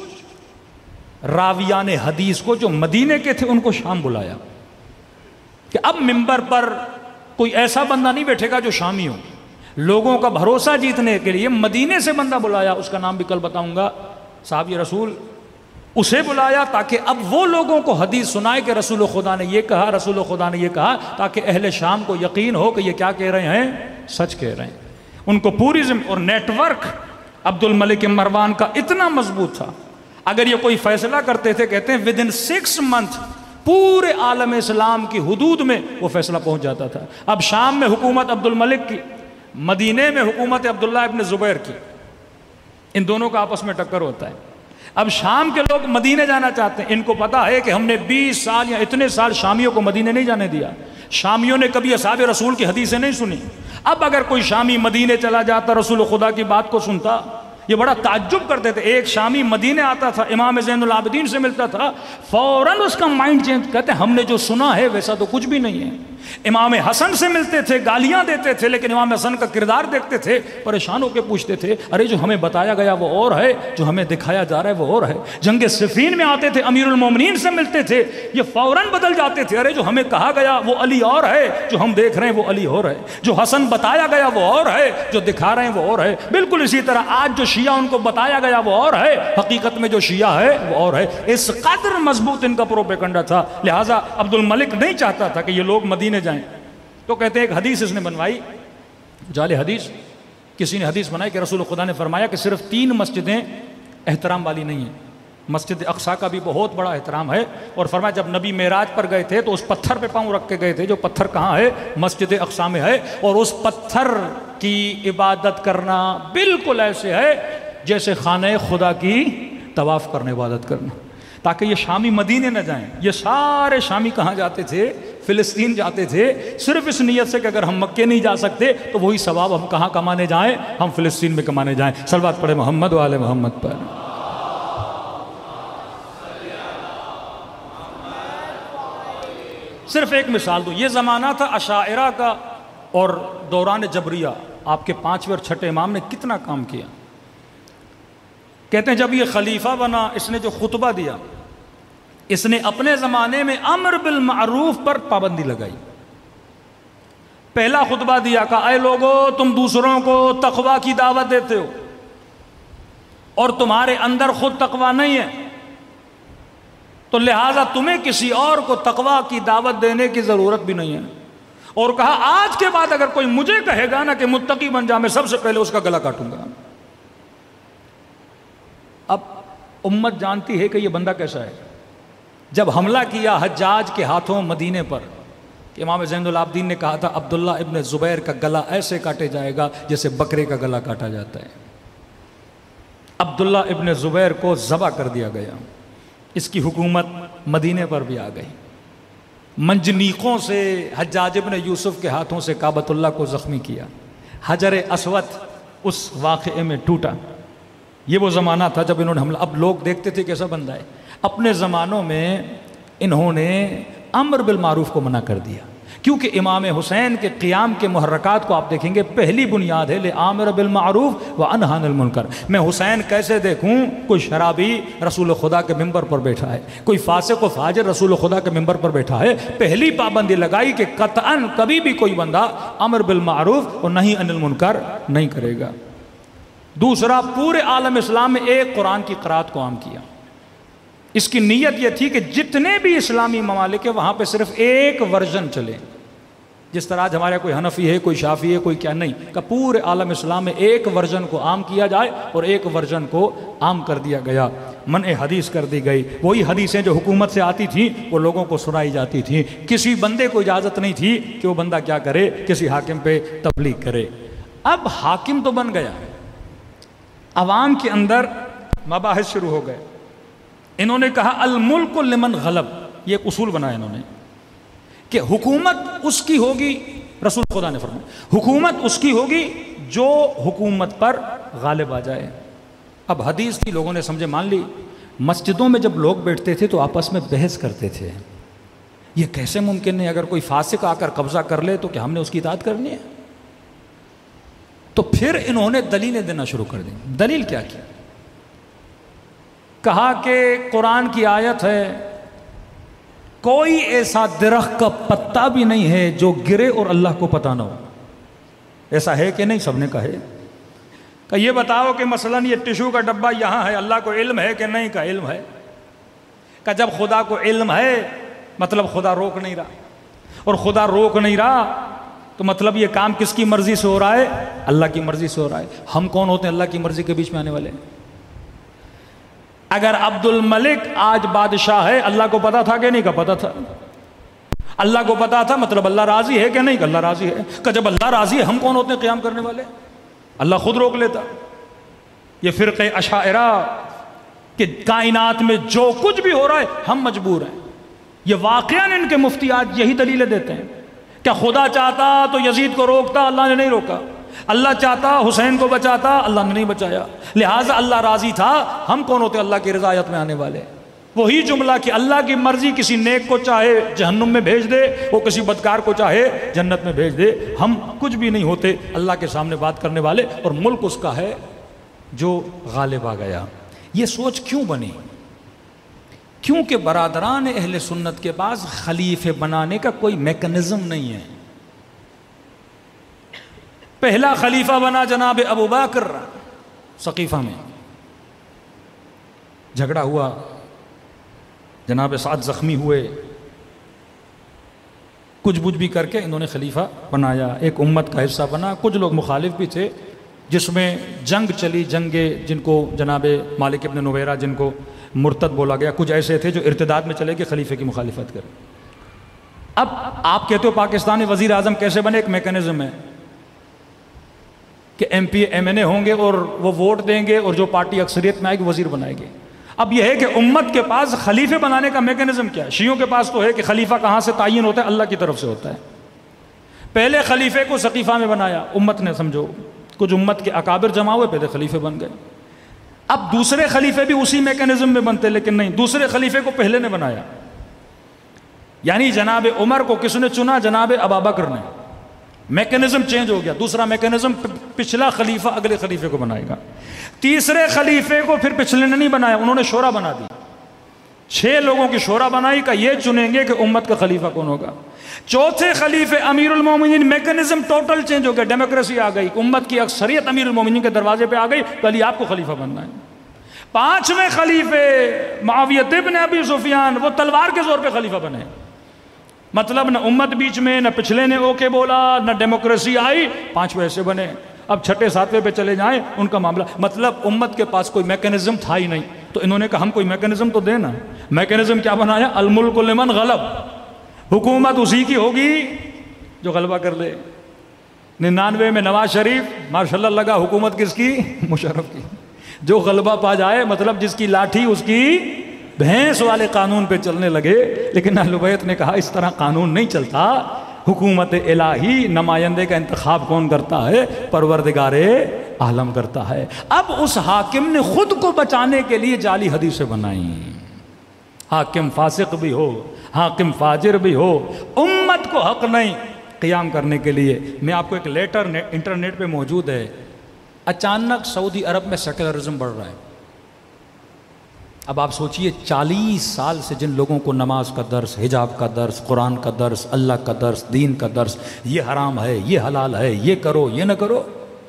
راویان حدیث کو جو مدینے کے تھے ان کو شام بلایا کہ اب منبر پر کوئی ایسا بندہ نہیں بیٹھے گا جو شامی ہو۔ لوگوں کا بھروسہ جیتنے کے لیے مدینے سے بندہ بلایا، اس کا نام بھی کل بتاؤں گا، صحابی رسول، اسے بلایا تاکہ اب وہ لوگوں کو حدیث سنائے کہ رسول خدا نے یہ کہا، رسول خدا نے یہ کہا، تاکہ اہل شام کو یقین ہو کہ یہ کیا کہہ رہے ہیں، سچ کہہ رہے ہیں۔ ان کو پوری اور نیٹ ورک عبد الملک مروان کا اتنا مضبوط تھا، اگر یہ کوئی فیصلہ کرتے تھے، کہتے ہیں ودن 6 months پورے عالم اسلام کی حدود میں وہ فیصلہ پہنچ جاتا تھا۔ اب شام میں حکومت عبد الملک کی، مدینے میں حکومت عبداللہ ابن زبیر کی، ان دونوں کا آپس میں ٹکر ہوتا ہے۔ اب شام کے لوگ مدینے جانا چاہتے ہیں، ان کو پتا ہے کہ ہم نے 20 سال یا اتنے سال شامیوں کو مدینے نہیں جانے دیا، شامیوں نے کبھی اصحاب رسول کی حدیثیں نہیں سنی۔ اب اگر کوئی شامی مدینے چلا جاتا، رسول خدا کی بات کو سنتا، یہ بڑا تعجب کرتے تھے۔ ایک شامی مدینے آتا تھا، امام زین العابدین سے ملتا تھا، فوراً اس کا مائنڈ چینج، کہتے ہیں ہم نے جو سنا ہے ویسا تو کچھ بھی نہیں ہے۔ امام حسن سے ملتے تھے، گالیاں دیتے تھے، لیکن امام حسن کا کردار دیکھتے تھے، پریشان ہو کے پوچھتے تھے، ارے جو ہمیں بتایا گیا وہ اور ہے، جو ہمیں دکھایا جا رہا ہے وہ اور ہے۔ جنگ صفین میں آتے تھے، امیر المومنین سے ملتے تھے، یہ فوراً بدل جاتے تھے، ارے جو ہمیں کہا گیا وہ علی اور ہے، جو ہم دیکھ رہے ہیں وہ علی اور ہے، جو حسن بتایا گیا وہ اور ہے، جو دکھا رہے ہیں وہ اور ہے۔ بالکل اسی طرح آج جو شیعہ ان کو بتایا گیا وہ اور ہے، حقیقت میں جو شیعہ ہے وہ اور ہے۔ اس قدر مضبوط ان کا پروپیگنڈا تھا، لہٰذا عبد الملک نہیں چاہتا تھا کہ یہ لوگ مدینے جائیں۔ تو کہتے ہیں ایک حدیث اس نے بنوائی، جعلی حدیث، کسی نے حدیث بنائی کہ رسول خدا نے فرمایا کہ صرف 3 مسجدیں احترام والی نہیں ہیں، مسجد اقصیٰ کا بھی بہت بڑا احترام ہے، اور فرمایا جب نبی معراج پر گئے تھے تو اس پتھر پہ پاؤں رکھ کے گئے تھے، جو پتھر کہاں ہے، مسجد اقصیٰ میں ہے، اور اس پتھر کی عبادت کرنا بالکل ایسے ہے جیسے خانہ خدا کی طواف کرنے عبادت کرنا، تاکہ یہ شامی مدینے نہ جائیں۔ یہ سارے شامی کہاں جاتے تھے؟ فلسطین جاتے تھے، صرف اس نیت سے کہ اگر ہم مکے نہیں جا سکتے تو وہی ثواب ہم کہاں کمانے جائیں، ہم فلسطین میں کمانے جائیں۔ صلوات پڑھے محمد و آل محمد پر۔ صرف ایک مثال دوں، یہ زمانہ تھا اشاعرہ کا اور دوران جبریہ، آپ کے 5ویں اور 6ٹھے امام نے کتنا کام کیا۔ کہتے ہیں جب یہ خلیفہ بنا، اس نے جو خطبہ دیا، اس نے اپنے زمانے میں امر بالمعروف پر پابندی لگائی۔ پہلا خطبہ دیا، کہا اے لوگو تم دوسروں کو تقوی کی دعوت دیتے ہو اور تمہارے اندر خود تقوی نہیں ہے، تو لہٰذا تمہیں کسی اور کو تقوی کی دعوت دینے کی ضرورت بھی نہیں ہے۔ اور کہا آج کے بعد اگر کوئی مجھے کہے گا نا کہ متقی بن جا، میں سب سے پہلے اس کا گلا کاٹوں گا۔ اب امت جانتی ہے کہ یہ بندہ کیسا ہے۔ جب حملہ کیا حجاج کے ہاتھوں مدینے پر، کہ امام زین العابدین نے کہا تھا عبداللہ ابن زبیر کا گلا ایسے کاٹے جائے گا جیسے بکرے کا گلا کاٹا جاتا ہے۔ عبداللہ ابن زبیر کو ذبح کر دیا گیا، اس کی حکومت مدینے پر بھی آ گئی۔ منجنیقوں سے حجاج ابن یوسف کے ہاتھوں سے کعبۃ اللہ کو زخمی کیا، حجر اسود اس واقعے میں ٹوٹا۔ یہ وہ زمانہ تھا جب انہوں نے حملہ، اب لوگ دیکھتے تھے کیسا بندہ ہے۔ اپنے زمانوں میں انہوں نے امر بالمعروف کو منع کر دیا، کیونکہ امام حسین کے قیام کے محرکات کو آپ دیکھیں گے، پہلی بنیاد ہے لِآمِرَ بِالْمَعْرُوفِ وَأَنْهَى عَنِ الْمُنْكَرِ۔ میں حسین کیسے دیکھوں؟ کوئی شرابی رسول خدا کے ممبر پر بیٹھا ہے، کوئی فاسق و فاجر رسول خدا کے ممبر پر بیٹھا ہے، پہلی پابندی لگائی کہ قطعاً کبھی بھی کوئی بندہ امر بالمعروف اور نہی عن المنکر نہیں کرے گا۔ دوسرا، پورے عالم اسلام میں ایک قرآن کی قرات کو عام کیا۔ اس کی نیت یہ تھی کہ جتنے بھی اسلامی ممالک ہیں وہاں پہ صرف ایک ورژن چلے، جس طرح آج ہمارے کوئی حنفی ہے، کوئی شافعی ہے، کوئی کیا نہیں، کہ پورے عالم اسلام میں ایک ورژن کو عام کیا جائے، اور ایک ورژن کو عام کر دیا گیا، منع حدیث کر دی گئی۔ وہی حدیثیں جو حکومت سے آتی تھیں وہ لوگوں کو سنائی جاتی تھیں، کسی بندے کو اجازت نہیں تھی کہ وہ بندہ کیا کرے، کسی حاکم پہ تبلیغ کرے۔ اب حاکم تو بن گیا، عوام کے اندر مباحث شروع ہو گئے۔ انہوں نے کہا الملک لمن غلب، یہ ایک اصول بنایا انہوں نے کہ حکومت اس کی ہوگی رسول خدا نے فرمایا حکومت اس کی ہوگی جو حکومت پر غالب آ جائے. اب حدیث تھی، لوگوں نے سمجھے مان لی. مسجدوں میں جب لوگ بیٹھتے تھے تو آپس میں بحث کرتے تھے، یہ کیسے ممکن ہے، اگر کوئی فاسق آ کر قبضہ کر لے تو کیا ہم نے اس کی اطاعت کرنی ہے؟ تو پھر انہوں نے دلیلیں دینا شروع کر دی. دلیل کیا کی؟ کہا کہ قرآن کی آیت ہے کوئی ایسا درخت کا پتا بھی نہیں ہے جو گرے اور اللہ کو پتہ نہ ہو. ایسا ہے کہ نہیں؟ سب نے کہا ہے. کہ یہ بتاؤ کہ مثلا یہ ٹشو کا ڈبہ یہاں ہے، اللہ کو علم ہے کہ نہیں؟ کا علم ہے. کہ جب خدا کو علم ہے مطلب خدا روک نہیں رہا، اور خدا روک نہیں رہا تو مطلب یہ کام کس کی مرضی سے ہو رہا ہے؟ اللہ کی مرضی سے ہو رہا ہے. ہم کون ہوتے ہیں اللہ کی مرضی کے بیچ میں آنے والے؟ اگر عبد الملک آج بادشاہ ہے، اللہ کو پتا تھا کہ نہیں؟ کا پتا تھا. اللہ کو پتا تھا مطلب اللہ راضی ہے کہ نہیں؟ کہ اللہ راضی ہے. کہ جب اللہ راضی ہے ہم کون ہوتے ہیں قیام کرنے والے؟ اللہ خود روک لیتا. یہ فرقہ اشاعرہ کہ کائنات میں جو کچھ بھی ہو رہا ہے ہم مجبور ہیں، یہ واقعاً ان کے مفتی آج یہی دلیلیں دیتے ہیں. کیا خدا چاہتا تو یزید کو روکتا؟ اللہ نے نہیں روکا. اللہ چاہتا حسین کو بچاتا؟ اللہ نے نہیں بچایا. لہٰذا اللہ راضی تھا، ہم کون ہوتے اللہ کی رضایت میں آنے والے؟ وہی جملہ کہ اللہ کی مرضی کسی نیک کو چاہے جہنم میں بھیج دے، وہ کسی بدکار کو چاہے جنت میں بھیج دے. ہم کچھ بھی نہیں ہوتے اللہ کے سامنے بات کرنے والے، اور ملک اس کا ہے جو غالب آ گیا. یہ سوچ کیوں بنی؟ کیونکہ برادران اہل سنت کے پاس خلیفے بنانے کا کوئی میکنزم نہیں ہے. پہلا خلیفہ بنا جناب ابو بکر، سقیفہ میں جھگڑا ہوا، جناب سعد زخمی ہوئے، کچھ بجھ بھی کر کے انہوں نے خلیفہ بنایا، ایک امت کا حصہ بنا. کچھ لوگ مخالف بھی تھے، جس میں جنگ چلی، جنگیں جن کو جناب مالک ابن نویرہ جن کو مرتد بولا گیا، کچھ ایسے تھے جو ارتداد میں چلے کہ خلیفے کی مخالفت کریں. اب آپ کہتے ہو پاکستان میں وزیر اعظم کیسے بنے؟ ایک میکنزم ہے کہ M P M N A ہوں گے اور وہ ووٹ دیں گے اور جو پارٹی اکثریت میں آئے گی وزیر بنائے گی. اب یہ ہے کہ امت کے پاس خلیفے بنانے کا میکنزم کیا ہے؟ شیعوں کے پاس تو ہے کہ خلیفہ کہاں سے تعین ہوتا ہے؟ اللہ کی طرف سے ہوتا ہے. پہلے خلیفے کو سقیفہ میں بنایا امت نے، سمجھو کچھ امت کے اکابر جمع ہوئے، پہلے خلیفے بن گئے. اب دوسرے خلیفے بھی اسی میکنزم میں بنتے، لیکن نہیں، دوسرے خلیفے کو پہلے نے بنایا. یعنی جناب عمر کو کس نے چنا؟ جناب ابابکر نے. میکنزم چینج ہو گیا، دوسرا میکنزم پچھلا خلیفہ اگلے خلیفے کو بنائے گا. تیسرے خلیفے کو پھر پچھلے نے نہیں بنایا، انہوں نے شورا بنا دی. 6 لوگوں کی شورا بنائی کہ یہ چنیں گے کہ امت کا خلیفہ کون ہوگا. چوتھے خلیفے امیر المومنین، میکنزم ٹوٹل چینج ہو گیا، ڈیموکریسی آ گئی، امت کی اکثریت امیر المومنین کے دروازے پہ آ گئی، علی آپ کو خلیفہ بننا ہے. 5ویں خلیفے معاویہ ابن ابی سفیان، وہ تلوار کے زور پہ خلیفہ بنے. مطلب نہ امت بیچ میں، نہ پچھلے نے اوکے بولا، نہ ڈیموکریسی آئی، 5ویں ایسے بنے. اب 6 7ویں پہ چلے جائیں ان کا معاملہ. مطلب امت کے پاس کوئی میکنزم تھا ہی نہیں، تو انہوں نے کہا ہم کوئی میکنزم تو دینا. میکنزم کیا بنایا؟ الملک لمن غلب، حکومت اسی کی ہوگی جو غلبہ کر لے. 99 میں نواز شریف ماشاءاللہ لگا، حکومت کس کی؟ مشرف کی. جو غلبہ پا جائے، مطلب جس کی لاٹھی اس کی بھینس والے قانون پہ چلنے لگے. لیکن اہل بیت نے کہا اس طرح قانون نہیں چلتا. حکومت الہی نمائندے کا انتخاب کون کرتا ہے؟ پروردگار عالم کرتا ہے. اب اس حاکم نے خود کو بچانے کے لیے جعلی حدیثیں بنائیں. حاکم فاسق بھی ہو، حاکم فاجر بھی ہو، امت کو حق نہیں قیام کرنے کے لیے. میں آپ کو ایک لیٹر انٹرنیٹ پہ موجود ہے. اچانک سعودی عرب میں سیکولرزم بڑھ رہا ہے. اب آپ سوچئے 40 سال سے جن لوگوں کو نماز کا درس، حجاب کا درس، قرآن کا درس، اللہ کا درس، دین کا درس، یہ حرام ہے، یہ حلال ہے، یہ کرو، یہ نہ کرو،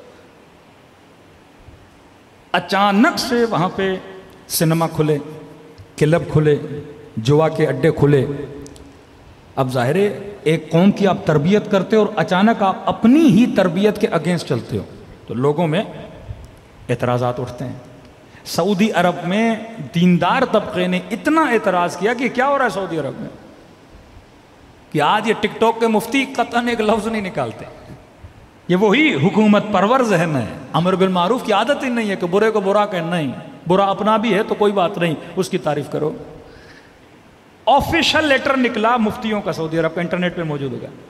اچانک سے وہاں پہ سنیما کھلے، کلب کھلے، جوا کے اڈے کھلے. اب ظاہر ہے ایک قوم کی آپ تربیت کرتے ہو اور اچانک آپ اپنی ہی تربیت کے اگینسٹ چلتے ہو تو لوگوں میں اعتراضات اٹھتے ہیں. سعودی عرب میں دیندار طبقے نے اتنا اعتراض کیا کہ کیا ہو رہا ہے سعودی عرب میں کہ آج یہ ٹک ٹاک کے مفتی قطعاً ایک لفظ نہیں نکالتے. یہ وہی حکومت پرور ذہن ہے، امر بالمعروف کی عادت ہی نہیں ہے کہ برے کو برا کہنا، نہیں، برا اپنا بھی ہے تو کوئی بات نہیں، اس کی تعریف کرو. آفیشل لیٹر نکلا مفتیوں کا سعودی عرب کا، انٹرنیٹ پہ موجود ہوگا.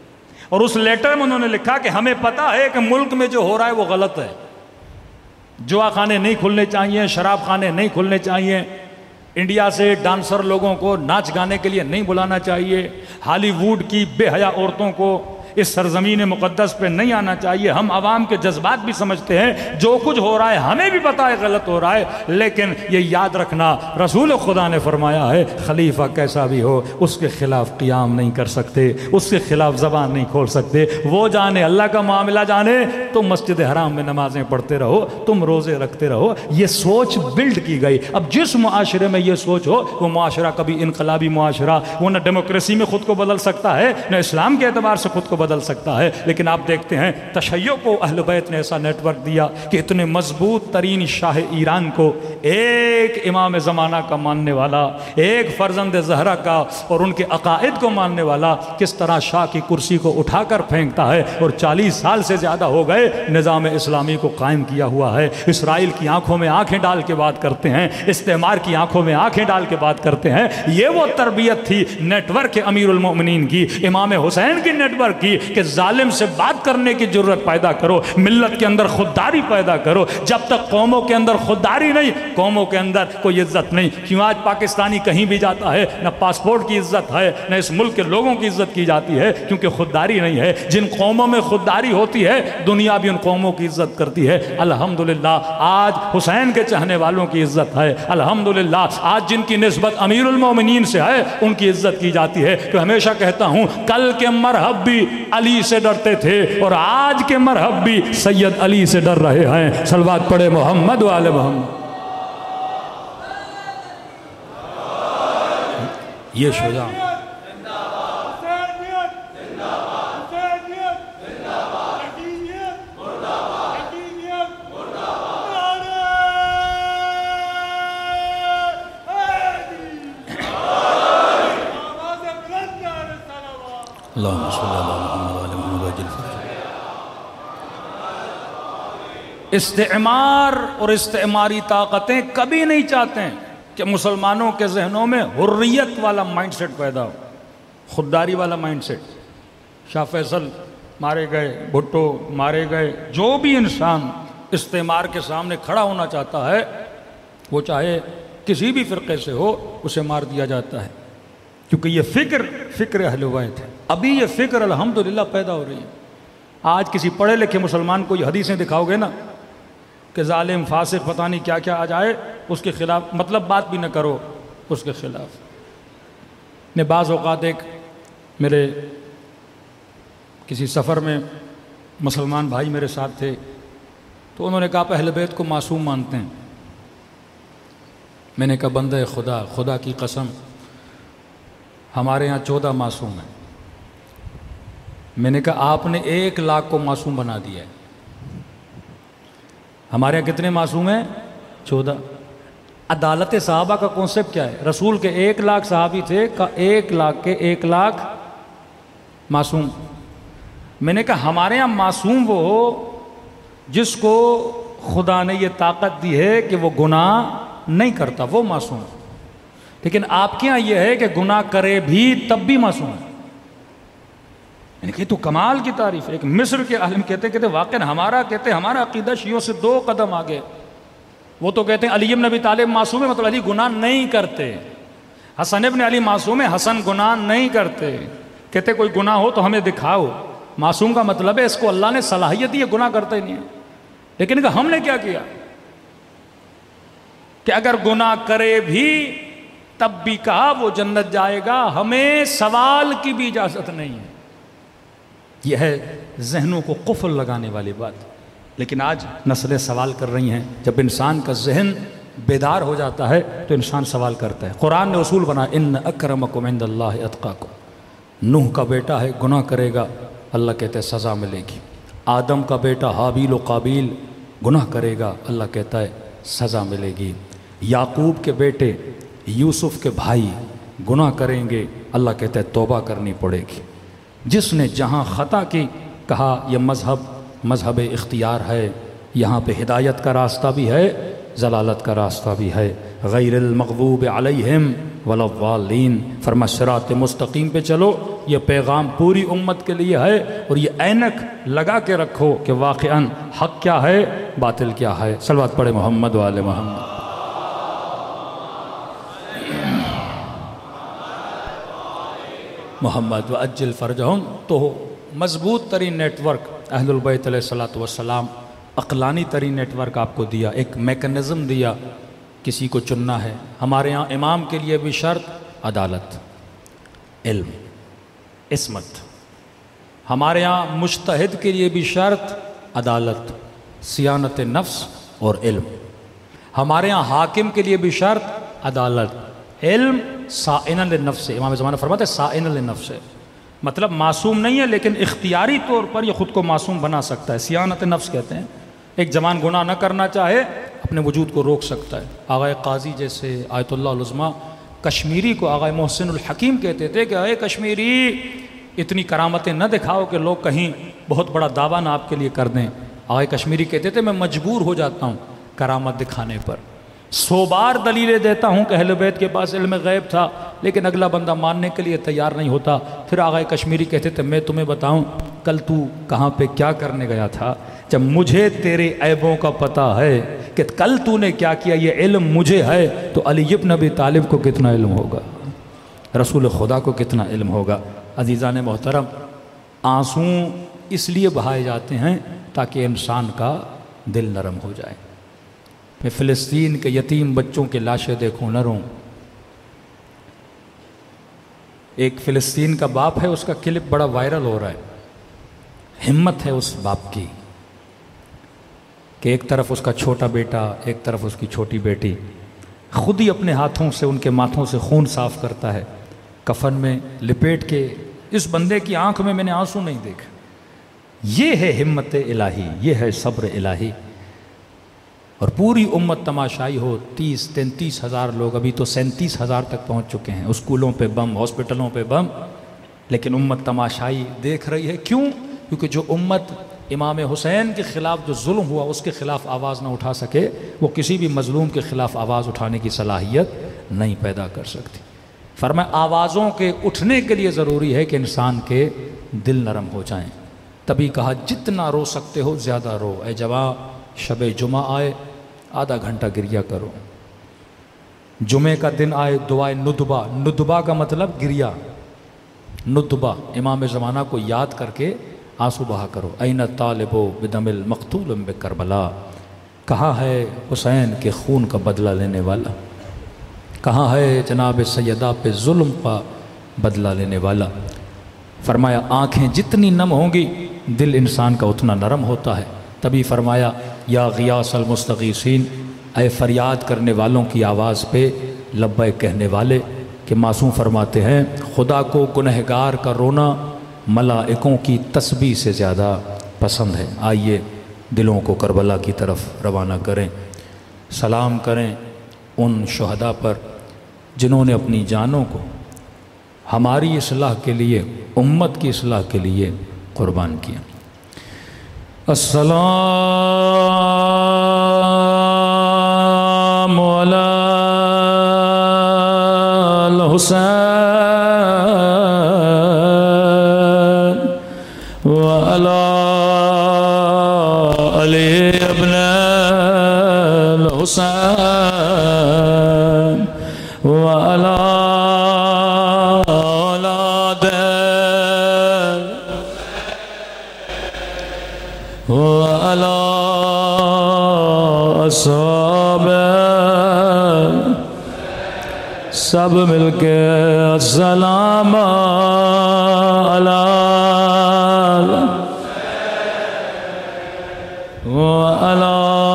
اور اس لیٹر میں انہوں نے لکھا کہ ہمیں پتا ہے کہ ملک میں جو ہو رہا ہے وہ غلط ہے، جوا خانے نہیں کھلنے چاہیے، شراب خانے نہیں کھلنے چاہیے، انڈیا سے ڈانسر لوگوں کو ناچ گانے کے لیے نہیں بلانا چاہیے، ہالی ووڈ کی بے حیا عورتوں کو اس سرزمین مقدس پہ نہیں آنا چاہیے۔ ہم عوام کے جذبات بھی سمجھتے ہیں، جو کچھ ہو رہا ہے ہمیں بھی پتا ہے غلط ہو رہا ہے، لیکن یہ یاد رکھنا رسول خدا نے فرمایا ہے خلیفہ کیسا بھی ہو اس کے خلاف قیام نہیں کر سکتے، اس کے خلاف زبان نہیں کھول سکتے، وہ جانے اللہ کا معاملہ جانے، تم مسجد حرام میں نمازیں پڑھتے رہو، تم روزے رکھتے رہو۔ یہ سوچ بلڈ کی گئی۔ اب جس معاشرے میں یہ سوچ ہو وہ معاشرہ کبھی انقلابی معاشرہ، وہ نہ ڈیموکریسی میں خود کو بدل سکتا ہے نہ اسلام کے اعتبار سے خود کو بدل سکتا ہے، لیکن آپ دیکھتے ہیں تشیع کو اہل بیت نے ایسا نیٹ ورک دیا کہ اتنے مضبوط ترین شاہ ایران کو ایک امام زمانہ کا ماننے والا، ایک فرزند زہرا کا اور ان کے عقائد کو ماننے والا کس طرح شاہ کی کرسی کو اٹھا کر پھینکتا ہے، اور 40 سال سے زیادہ ہو گئے نظام اسلامی کو قائم کیا ہوا ہے۔ اسرائیل کی آنکھوں میں آنکھیں ڈال کے بات کرتے ہیں، استعمار کی آنکھوں میں آنکھیں ڈال کے بات کرتے ہیں۔ یہ وہ تربیت تھی نیٹ ورک امیر المؤمنین کی، امام حسین کی نیٹ ورک کی کہ ظالم سے بات کرنے کی جرت پیدا کرو، ملت کے اندر خودداری پیدا کرو۔ جب تک قوموں کے اندر خودداری نہیں، قوموں کے اندر کوئی عزت نہیں۔ کیوں آج پاکستانی کہیں بھی جاتا ہے نہ پاسپورٹ کی عزت ہے نہ اس ملک کے لوگوں کی عزت کی جاتی ہے، کیونکہ خودداری نہیں ہے۔ جن قوموں میں خودداری ہوتی ہے دنیا بھی ان قوموں کی عزت کرتی ہے۔ الحمدللہ آج حسین کے چاہنے والوں کی عزت ہے، الحمدللہ آج جن کی نسبت امیر المومنین سے ہے ان کی عزت کی جاتی ہے۔ تو ہمیشہ کہتا ہوں کل کے مرحب بھی علی سے ڈرتے تھے اور آج کے مرحب بھی سید علی سے ڈر رہے ہیں۔ صلوات پڑھے محمد و آل محمد۔ یہ شجاع اللہم صلی اللہ علیہ محمد۔ استعمار اور استعماری طاقتیں کبھی نہیں چاہتے ہیں کہ مسلمانوں کے ذہنوں میں حریت والا مائنڈ سیٹ پیدا ہو، خودداری والا مائنڈ سیٹ۔ شاہ فیصل مارے گئے، بھٹو مارے گئے، جو بھی انسان استعمار کے سامنے کھڑا ہونا چاہتا ہے وہ چاہے کسی بھی فرقے سے ہو اسے مار دیا جاتا ہے، کیونکہ یہ فکر اہل بیت ہے۔ ابھی یہ فکر الحمدللہ پیدا ہو رہی ہے۔ آج کسی پڑھے لکھے مسلمان کو یہ حدیثیں دکھاؤ گے نا کہ ظالم فاسق پتہ نہیں کیا کیا آ جائے، اس کے خلاف مطلب بات بھی نہ کرو اس کے خلاف۔ نے بعض اوقات ایک میرے کسی سفر میں مسلمان بھائی میرے ساتھ تھے، تو انہوں نے کہا آپ اہل بیت کو معصوم مانتے ہیں؟ میں نے کہا بندہ خدا کی قسم ہمارے ہاں 14 معصوم ہیں۔ میں نے کہا آپ نے 1 لاکھ کو معصوم بنا دیا ہے۔ ہمارے یہاں کتنے معصوم ہیں؟ 14۔ عدالت صحابہ کا کانسیپٹ کیا ہے؟ رسول کے 1 لاکھ صحابی تھے، کا 1 لاکھ کے 1 لاکھ معصوم۔ میں نے کہا ہمارے یہاں معصوم وہ ہو جس کو خدا نے یہ طاقت دی ہے کہ وہ گناہ نہیں کرتا، وہ معصوم۔ لیکن آپ کے ہاں یہ ہے کہ گناہ کرے بھی تب بھی معصوم ہے۔ یعنی کہ تو کمال کی تعریف ہے۔ ایک مصر کے عالم کہتے واقعا ہمارا عقیدہ شیعوں سے 2 قدم آگے۔ وہ تو کہتے ہیں علی بن ابی طالب معصوم ہے، مطلب علی گناہ نہیں کرتے۔ حسن ابن علی معصوم ہے، حسن گناہ نہیں کرتے۔ کہتے کوئی گناہ ہو تو ہمیں دکھاؤ۔ معصوم کا مطلب ہے اس کو اللہ نے صلاحیت دی ہے، گناہ کرتا ہی نہیں ہے۔ لیکن ہم نے کیا کیا کہ اگر گناہ کرے بھی تب بھی کہا وہ جنت جائے گا، ہمیں سوال کی بھی اجازت نہیں ہے۔ یہ ہے ذہنوں کو قفل لگانے والی بات۔ لیکن آج نسلیں سوال کر رہی ہیں۔ جب انسان کا ذہن بیدار ہو جاتا ہے تو انسان سوال کرتا ہے۔ قرآن نے اصول بنا ان اکرمکم عند اللہ اتقاکم۔ نوح کا بیٹا ہے، گناہ کرے گا، اللہ کہتے ہیں سزا ملے گی۔ آدم کا بیٹا حابیل و قابیل گناہ کرے گا، اللہ کہتا ہے سزا ملے گی۔ یعقوب کے بیٹے یوسف کے بھائی گناہ کریں گے، اللہ کہتا ہے توبہ کرنی پڑے گی۔ جس نے جہاں خطا کی کہا یہ مذہب اختیار ہے، یہاں پہ ہدایت کا راستہ بھی ہے، ضلالت کا راستہ بھی ہے۔ غیر المغضوب علیہم ولا الضالین، فرما صراط مستقیم پہ چلو، یہ پیغام پوری امت کے لیے ہے، اور یہ اینک لگا کے رکھو کہ واقعاً حق کیا ہے، باطل کیا ہے۔ صلوات پڑھے محمد و آل محمد۔ محمد وعجل فرجہم۔ تو مضبوط ترین نیٹ ورک اہل البیت علیہ السلام، عقلانی ترین نیٹ ورک آپ کو دیا، ایک میکنزم دیا کسی کو چننا ہے۔ ہمارے ہاں امام کے لیے بھی شرط عدالت، علم، عصمت۔ ہمارے ہاں مجتہد کے لیے بھی شرط عدالت، صیانت نفس اور علم۔ ہمارے ہاں حاکم کے لیے بھی شرط عدالت، علم، سائن للنفس۔ امام زمانہ فرماتے ہیں سائن للنفس، مطلب معصوم نہیں ہے لیکن اختیاری طور پر یہ خود کو معصوم بنا سکتا ہے، صیانت نفس کہتے ہیں۔ ایک جوان گناہ نہ کرنا چاہے اپنے وجود کو روک سکتا ہے۔ آغا قاضی جیسے آیت اللہ العظمیٰ کشمیری کو آغا محسن الحکیم کہتے تھے کہ اے کشمیری اتنی کرامتیں نہ دکھاؤ کہ لوگ کہیں بہت بڑا دعویٰ نہ آپ کے لیے کر دیں۔ آغا کشمیری کہتے تھے میں مجبور ہو جاتا ہوں کرامت دکھانے پر، 100 بار دلیلیں دیتا ہوں کہ اہل بیت کے پاس علم غیب تھا، لیکن اگلا بندہ ماننے کے لیے تیار نہیں ہوتا۔ پھر آغا کشمیری کہتے تھے میں تمہیں بتاؤں کل تو کہاں پہ کیا کرنے گیا تھا، جب مجھے تیرے عیبوں کا پتہ ہے کہ کل تو نے کیا کیا، یہ علم مجھے ہے، تو علی ابن ابی طالب کو کتنا علم ہوگا، رسول خدا کو کتنا علم ہوگا۔ عزیزان محترم، آنسو اس لیے بہائے جاتے ہیں تاکہ انسان کا دل نرم ہو جائے۔ میں فلسطین کے یتیم بچوں کے لاشیں دیکھوں نہ روں۔ ایک فلسطین کا باپ ہے، اس کا کلپ بڑا وائرل ہو رہا ہے۔ ہمت ہے اس باپ کی کہ ایک طرف اس کا چھوٹا بیٹا، ایک طرف اس کی چھوٹی بیٹی، خود ہی اپنے ہاتھوں سے ان کے ماتھوں سے خون صاف کرتا ہے، کفن میں لپیٹ کے۔ اس بندے کی آنکھ میں نے آنسو نہیں دیکھا۔ یہ ہے ہمت الہی، یہ ہے صبر الہی۔ اور پوری امت تماشائی ہو، 30-33 ہزار لوگ، ابھی تو 37 ہزار تک پہنچ چکے ہیں، اسکولوں پہ بم، ہاسپٹلوں پہ بم، لیکن امت تماشائی دیکھ رہی ہے۔ کیوں؟ کیونکہ جو امت امام حسین کے خلاف جو ظلم ہوا اس کے خلاف آواز نہ اٹھا سکے، وہ کسی بھی مظلوم کے خلاف آواز اٹھانے کی صلاحیت نہیں پیدا کر سکتی۔ فرمایا آوازوں کے اٹھنے کے لیے ضروری ہے کہ انسان کے دل نرم ہو جائیں۔ تبھی کہا جتنا رو سکتے ہو زیادہ رو۔ اے جوان، شب جمعہ آئے آدھا گھنٹہ گریہ کرو، جمعے کا دن آئے دعائے ندبہ، ندبہ کا مطلب گریہ، ندبہ امام زمانہ کو یاد کر کے آنسو بہا کرو۔ این طالب بدم المقتول بکربلا، کہاں ہے حسین کے خون کا بدلہ لینے والا، کہاں ہے جناب سیدہ پہ ظلم کا بدلہ لینے والا۔ فرمایا آنکھیں جتنی نم ہوں گی دل انسان کا اتنا نرم ہوتا ہے۔ تبھی فرمایا یا غیاث المستغیثین، اے فریاد کرنے والوں کی آواز پہ لبیک کہنے والے، کہ معصوم فرماتے ہیں خدا کو گنہگار کا رونا ملائکوں کی تسبیح سے زیادہ پسند ہے۔ آئیے دلوں کو کربلا کی طرف روانہ کریں، سلام کریں ان شہداء پر جنہوں نے اپنی جانوں کو ہماری اصلاح کے لیے، امت کی اصلاح کے لیے قربان کیا۔ السلام علی الحسین وعلی علی ابن الحسین وعلی اولاد وعلی اصحاب، سب مل کے السلام علی وعلی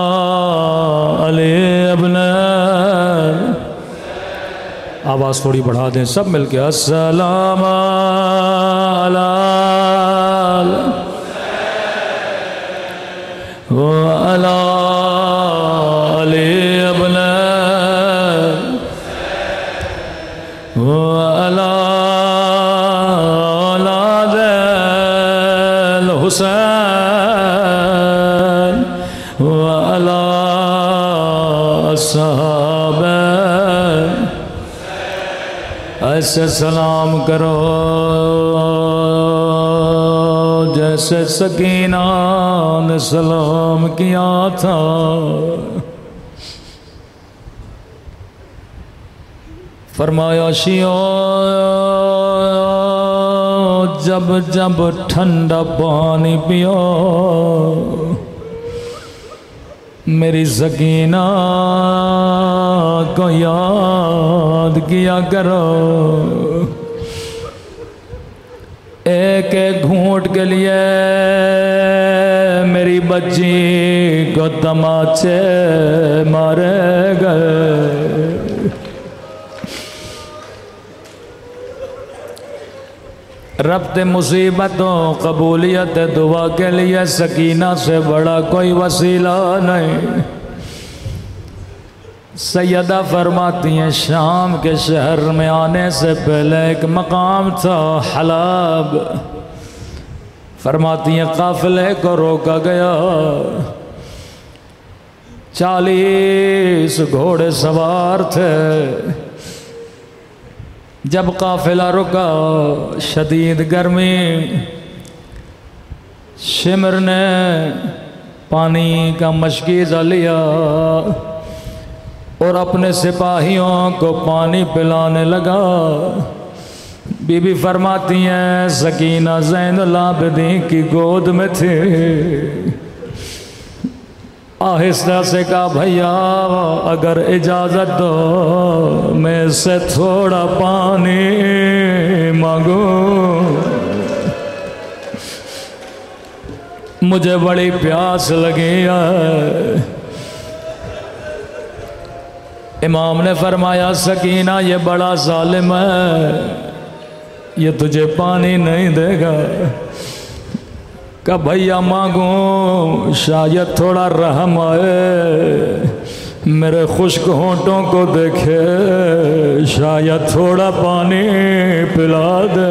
علی ابن، آواز تھوڑی بڑھا دیں سب مل کے السلام علی وعلی علی ابن وعلی اولاد الحسین وعلی اصحاب ایسے سلام کرو جیسے سکینہ نے سلام کیا تھا۔ فرمایا شیعو جب جب ٹھنڈا پانی پیو میری سکینہ کو یاد کیا کرو، ایک ایک گھونٹ کے لیے میری بچی کو تماچے مارے گئے۔ رفع مصیبتوں قبولیت دعا کے لیے سکینہ سے بڑا کوئی وسیلہ نہیں۔ سیدہ فرماتی ہیں شام کے شہر میں آنے سے پہلے ایک مقام تھا حلب، فرماتی ہیں قافلے کو روکا گیا، 40 گھوڑے سوار تھے۔ جب قافلہ رکا شدید گرمی، شمر نے پانی کا مشکیزہ لیا اور اپنے سپاہیوں کو پانی پلانے لگا۔ بی بی فرماتی ہیں سکینہ زین العابدین کی گود میں تھی، آہستہ سے کہا بھیا اگر اجازت دو میں اس سے تھوڑا پانی مانگوں، مجھے بڑی پیاس لگی ہے۔ امام نے فرمایا سکینہ یہ بڑا ظالم ہے، یہ تجھے پانی نہیں دے گا۔ کہ بھیا مانگوں شاید تھوڑا رحم آئے، میرے خشک ہونٹوں کو دیکھے شاید تھوڑا پانی پلا دے۔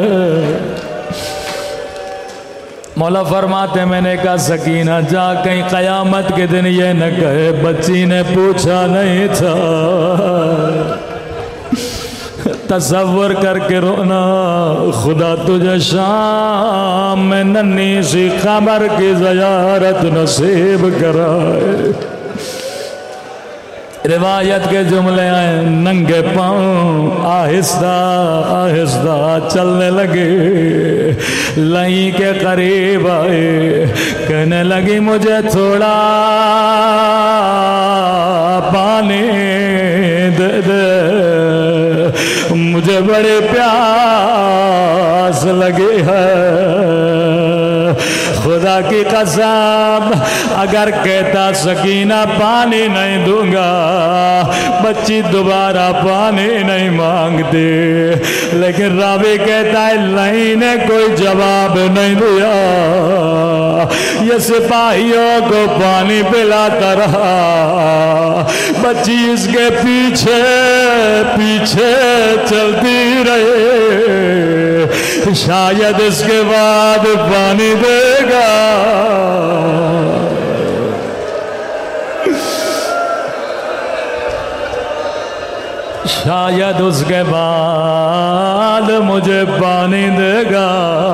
مولا فرماتے میں نے کہا سکینہ جا کہیں قیامت کے دن یہ نہ کہے بچی نے پوچھا نہیں تھا۔ تصور کر کے رونا خدا تجھے شام میں ننھی سی قبر کی زیارت نصیب کرائے۔ روایت کے جملے آئے ننگے پاؤں آہستہ آہستہ چلنے لگے، لائیں کے قریب آئے، کہنے لگی مجھے تھوڑا پانی دے دے، مجھے بڑی پیاس لگی ہے۔ خدا کی قسم اگر کہتا سکینہ پانی نہیں دوں گا بچی دوبارہ پانی نہیں مانگتی، لیکن راوی کہتا ہے لائیں نے کوئی جواب نہیں دیا، یہ سپاہیوں کو پانی پلاتا رہا، بچی اس کے پیچھے پیچھے چلتی رہے، شاید اس کے بعد پانی دے گا۔ شاید اس کے بعد مجھے پانی دے گا۔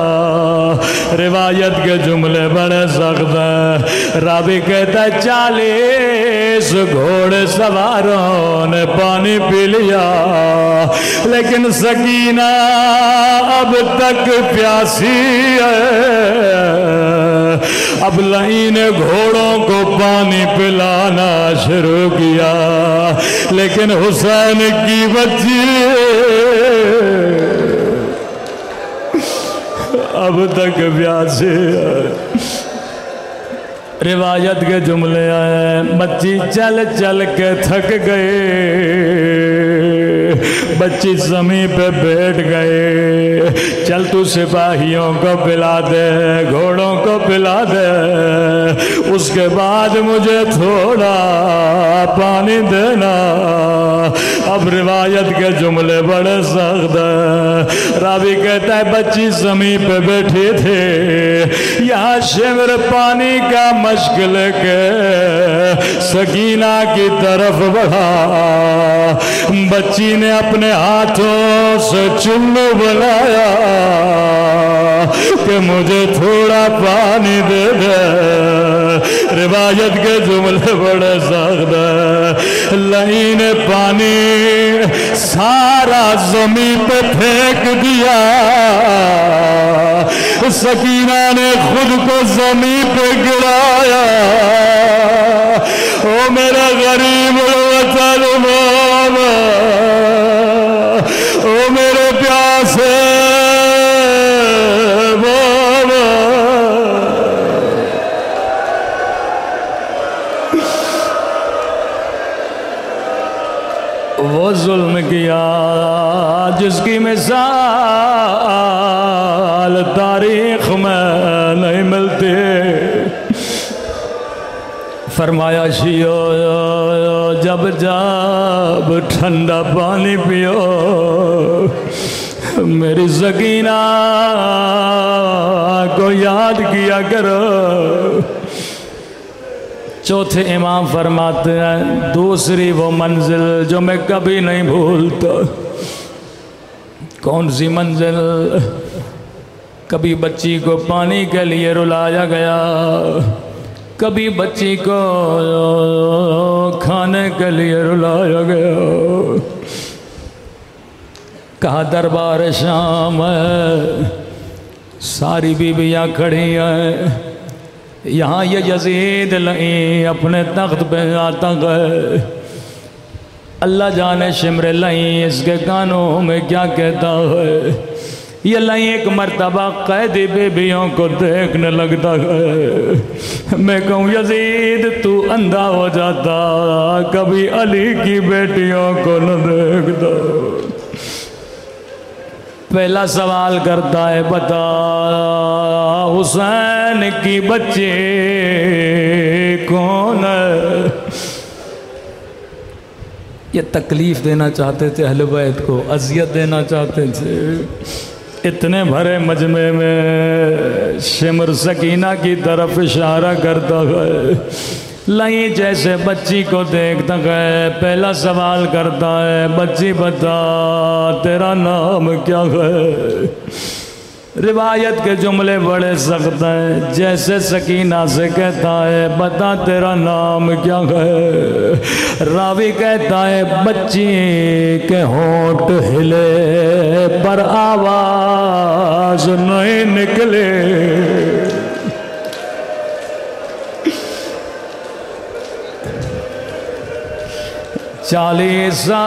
روایت کے جملے بڑے سخت ہیں، راوی کہتا ہے 40 گھوڑے سواروں نے پانی پی لیا، لیکن سکینہ اب تک پیاسی ہے۔ اب لئی نے گھوڑوں کو پانی پلانا شروع کیا، لیکن حسین کی بچی اب تک پیاسی ہے۔ روایت کے جملے آئے بچی چل چل کے تھک گئے، بچی زمین پہ بیٹھ گئے، چل تو سپاہیوں کو پلا دے، گھوڑوں کو پلا دے۔ اس کے بعد مجھے تھوڑا پانی دینا۔ اب روایت کے جملے بڑے سخت ہیں۔ راوی کہتا ہے بچی زمین پہ بیٹھی تھے، یہاں شمر پانی کا مشک لے کے سکینہ کی طرف بڑھا۔ بچی نے اپنے ہاتھوں سے چلو بلایا کہ مجھے تھوڑا پانی دے دے۔ روایت کے جملے بڑے سخت ہیں۔ لئی نے پانی سارا زمین پہ پھینک دیا، سکینہ نے خود کو زمین پہ گرایا۔ او میرا غریب الوطن بابا، او میرے پیاسے بابا، وہ ظلم کیا جس کی مثال تاریخ میں نہیں ملتی۔ فرمایا شیو جب جب ٹھنڈا پانی پیو میری سکینہ کو یاد کیا کرو۔ چوتھے امام فرماتے ہیں دوسری وہ منزل جو میں کبھی نہیں بھولتا۔ کون سی منزل؟ کبھی بچی کو پانی کے لیے رلایا گیا، کبھی بچی کو کھانے کے لیے رلایا گیا۔ کہا دربار شام ہے، ساری بیویاں کھڑی ہیں، یہاں یہ یزید لئیں اپنے تخت پہ آتا ہے۔ اللہ جانے شمر لئیں اس کے کانوں میں کیا کہتا ہے۔ یہ لئیں ایک مرتبہ قیدی بیویوں کو دیکھنے لگتا ہے۔ میں کہوں یزید تو اندھا ہو جاتا، کبھی علی کی بیٹیوں کو نہ دیکھتا۔ پہلا سوال کرتا ہے بتا حسین کی بچی کون ہے؟ یہ تکلیف دینا چاہتے تھے اہل بیت کو، اذیت دینا چاہتے تھے۔ اتنے بھرے مجمع میں شمر سکینہ کی طرف اشارہ کرتا ہے، لئی جیسے بچی کو دیکھتا ہے، پہلا سوال کرتا ہے بچی بتا تیرا نام کیا ہے؟ روایت کے جملے بڑے سخت ہیں۔ جیسے سکینہ سے کہتا ہے بتا تیرا نام کیا ہے، راوی کہتا ہے بچی کے ہونٹ ہلے پر آواز نہیں نکلے۔ 40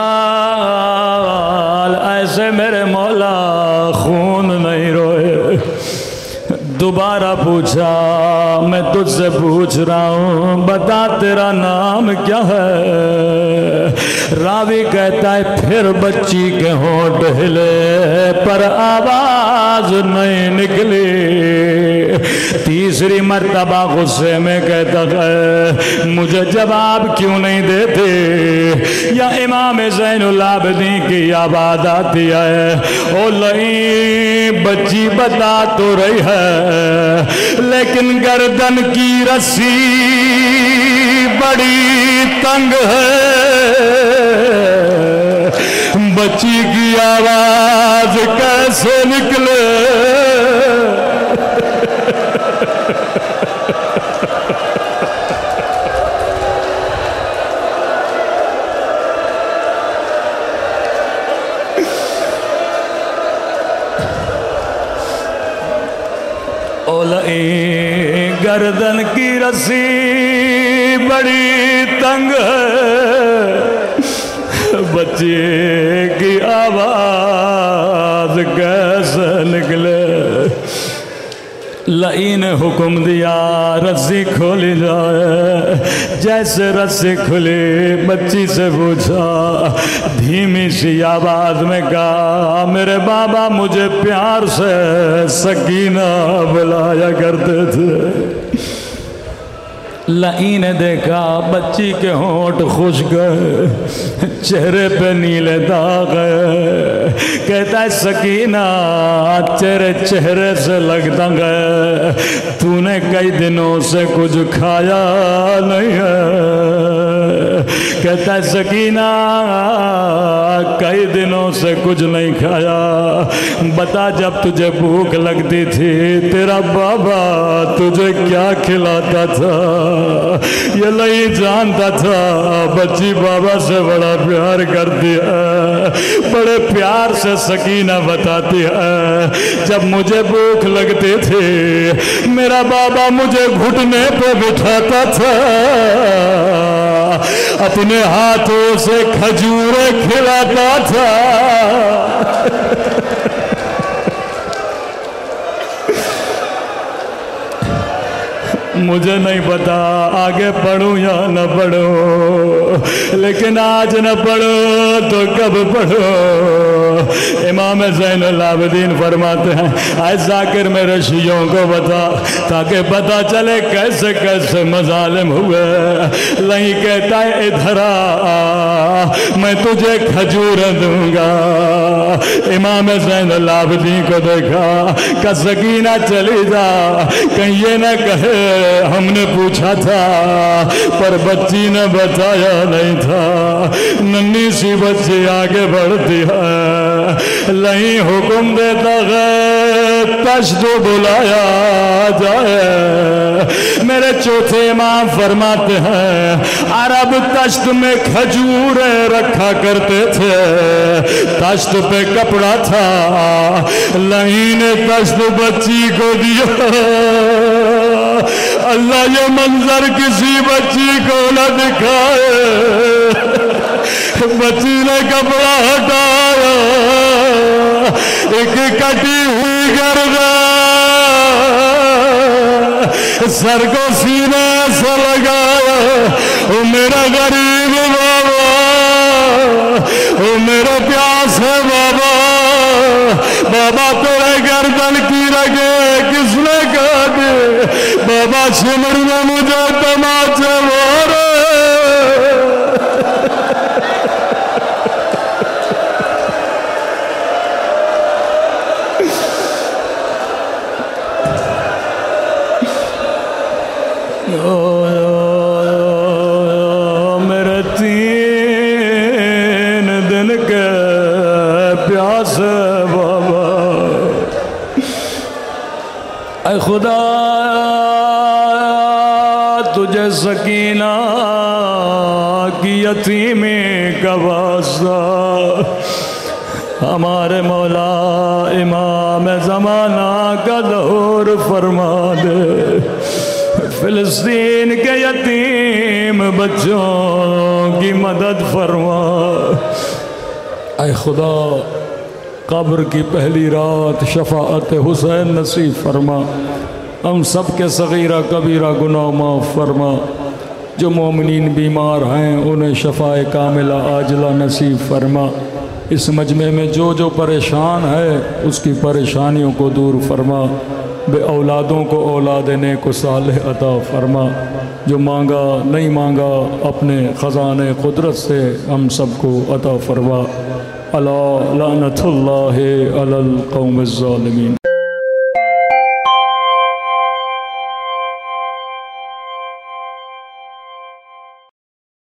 سال ایسے میرے مولا خون نہیں روئے۔ دوبارہ پوچھا میں تجھ سے پوچھ رہا ہوں بتا تیرا نام کیا ہے؟ راوی کہتا ہے پھر بچی کے ہونٹ ہلے پر آواز نہیں نکلی۔ تیسری مرتبہ غصے میں کہتا ہے مجھے جواب کیوں نہیں دیتے؟ یا امام زین العابدین کی آواز آتی ہے او لئی بچی بتا تو رہی ہے لیکن گردن کی رسی بڑی تنگ ہے۔ بچی کی آواز کیسے نکلے؟ گردن کی رسی بڑی تنگ ہے، بچے کی آواز کیسے نکلے؟ لئی نے حکم دیا رسی کھولی جائے۔ جیسے رسی کھلی بچی سے پوچھا دھیمی سی آواز میں کہا میرے بابا مجھے پیار سے سکینہ بلایا کرتے تھے۔ लई ने देखा बच्ची के होंठ खुश्क चेहरे पे नीले दाग। कहता है सकीना तेरे चेहरे से लगता है तूने कई दिनों से कुछ खाया नहीं है। कहता है सकीना कई दिनों से कुछ नहीं खाया, बता जब तुझे भूख लगती थी तेरा बाबा तुझे क्या खिलाता था। ये नहीं जानता था बच्ची बाबा से बड़ा प्यार करती है। बड़े प्यार से सकीना बताती है जब मुझे भूख लगती थी मेरा बाबा मुझे घुटने पे बिठाता था, अपने हाथों से खजूरें खिलाता था। मुझे नहीं पता आगे पढ़ूं या न पढ़ूं, लेकिन आज न पढ़ो तो कब पढ़ो। इमाम ज़ैनुल आबिदीन फरमाते हैं आए ज़ाकिर मेरे शियों को बता ताकि पता चले कैसे कैसे मज़ालिम हुए। नहीं कहता है इधर आ मैं तुझे खजूर दूंगा। इमाम ज़ैनुल आबिदीन को देखा कि सकीना चली जा कहीं ये न कहे हमने पूछा था पर बच्ची ने बताया नहीं था। नन्ही सी बच्ची आगे बढ़ती है, नहीं हुक्म देता है तश्त बुलाया जाए। मेरे चौथे इमाम फरमाते हैं अरब तश्त में खजूर रखा करते थे, तश्त पे कपड़ा था, लही ने तश्त बच्ची को दिया। अल्लाह ये मंजर किसी बच्ची को न दिखाए। बच्ची ने कपड़ा हटाया, एक कटी हुई गर्दन सर को सीने से लगाया। ओ मेरा गरीब बाबा, ओ मेरा प्यास है बाबा, बाबा तेरे गर्दन की रगे किसने काटे। बाबा सिमर में मुझे तमाचे मारे। मेरे 3 दिन के प्यास बाबा, ऐ खुदा तुझे सकीना की यतीमी का वास्ता हमारे मौला इमाम ज़माना का ज़हूर फरमा दे। फिलिस्तीन के यतीम बच्चों की मदद फरमा। ऐ खुदा कब्र की पहली रात शफाअत हुसैन नसीब फरमा। हम सब के सगीरा कबीरा गुनाह माफ़ फरमा। जो मोमिनीन बीमार हैं उन्हें शफाए कामिला आजला नसीब फरमा। इस मजमे में जो जो परेशान है उसकी परेशानियों को दूर फरमा। बे औलादों को औलाद नेक सालेह अता फरमा। जो मांगा नहीं मांगा अपने ख़ज़ाने क़ुदरत से हम सबको अता फरमा। अला लानतुल्लाहि अलल क़ौमिज़ ज़ालिमीन।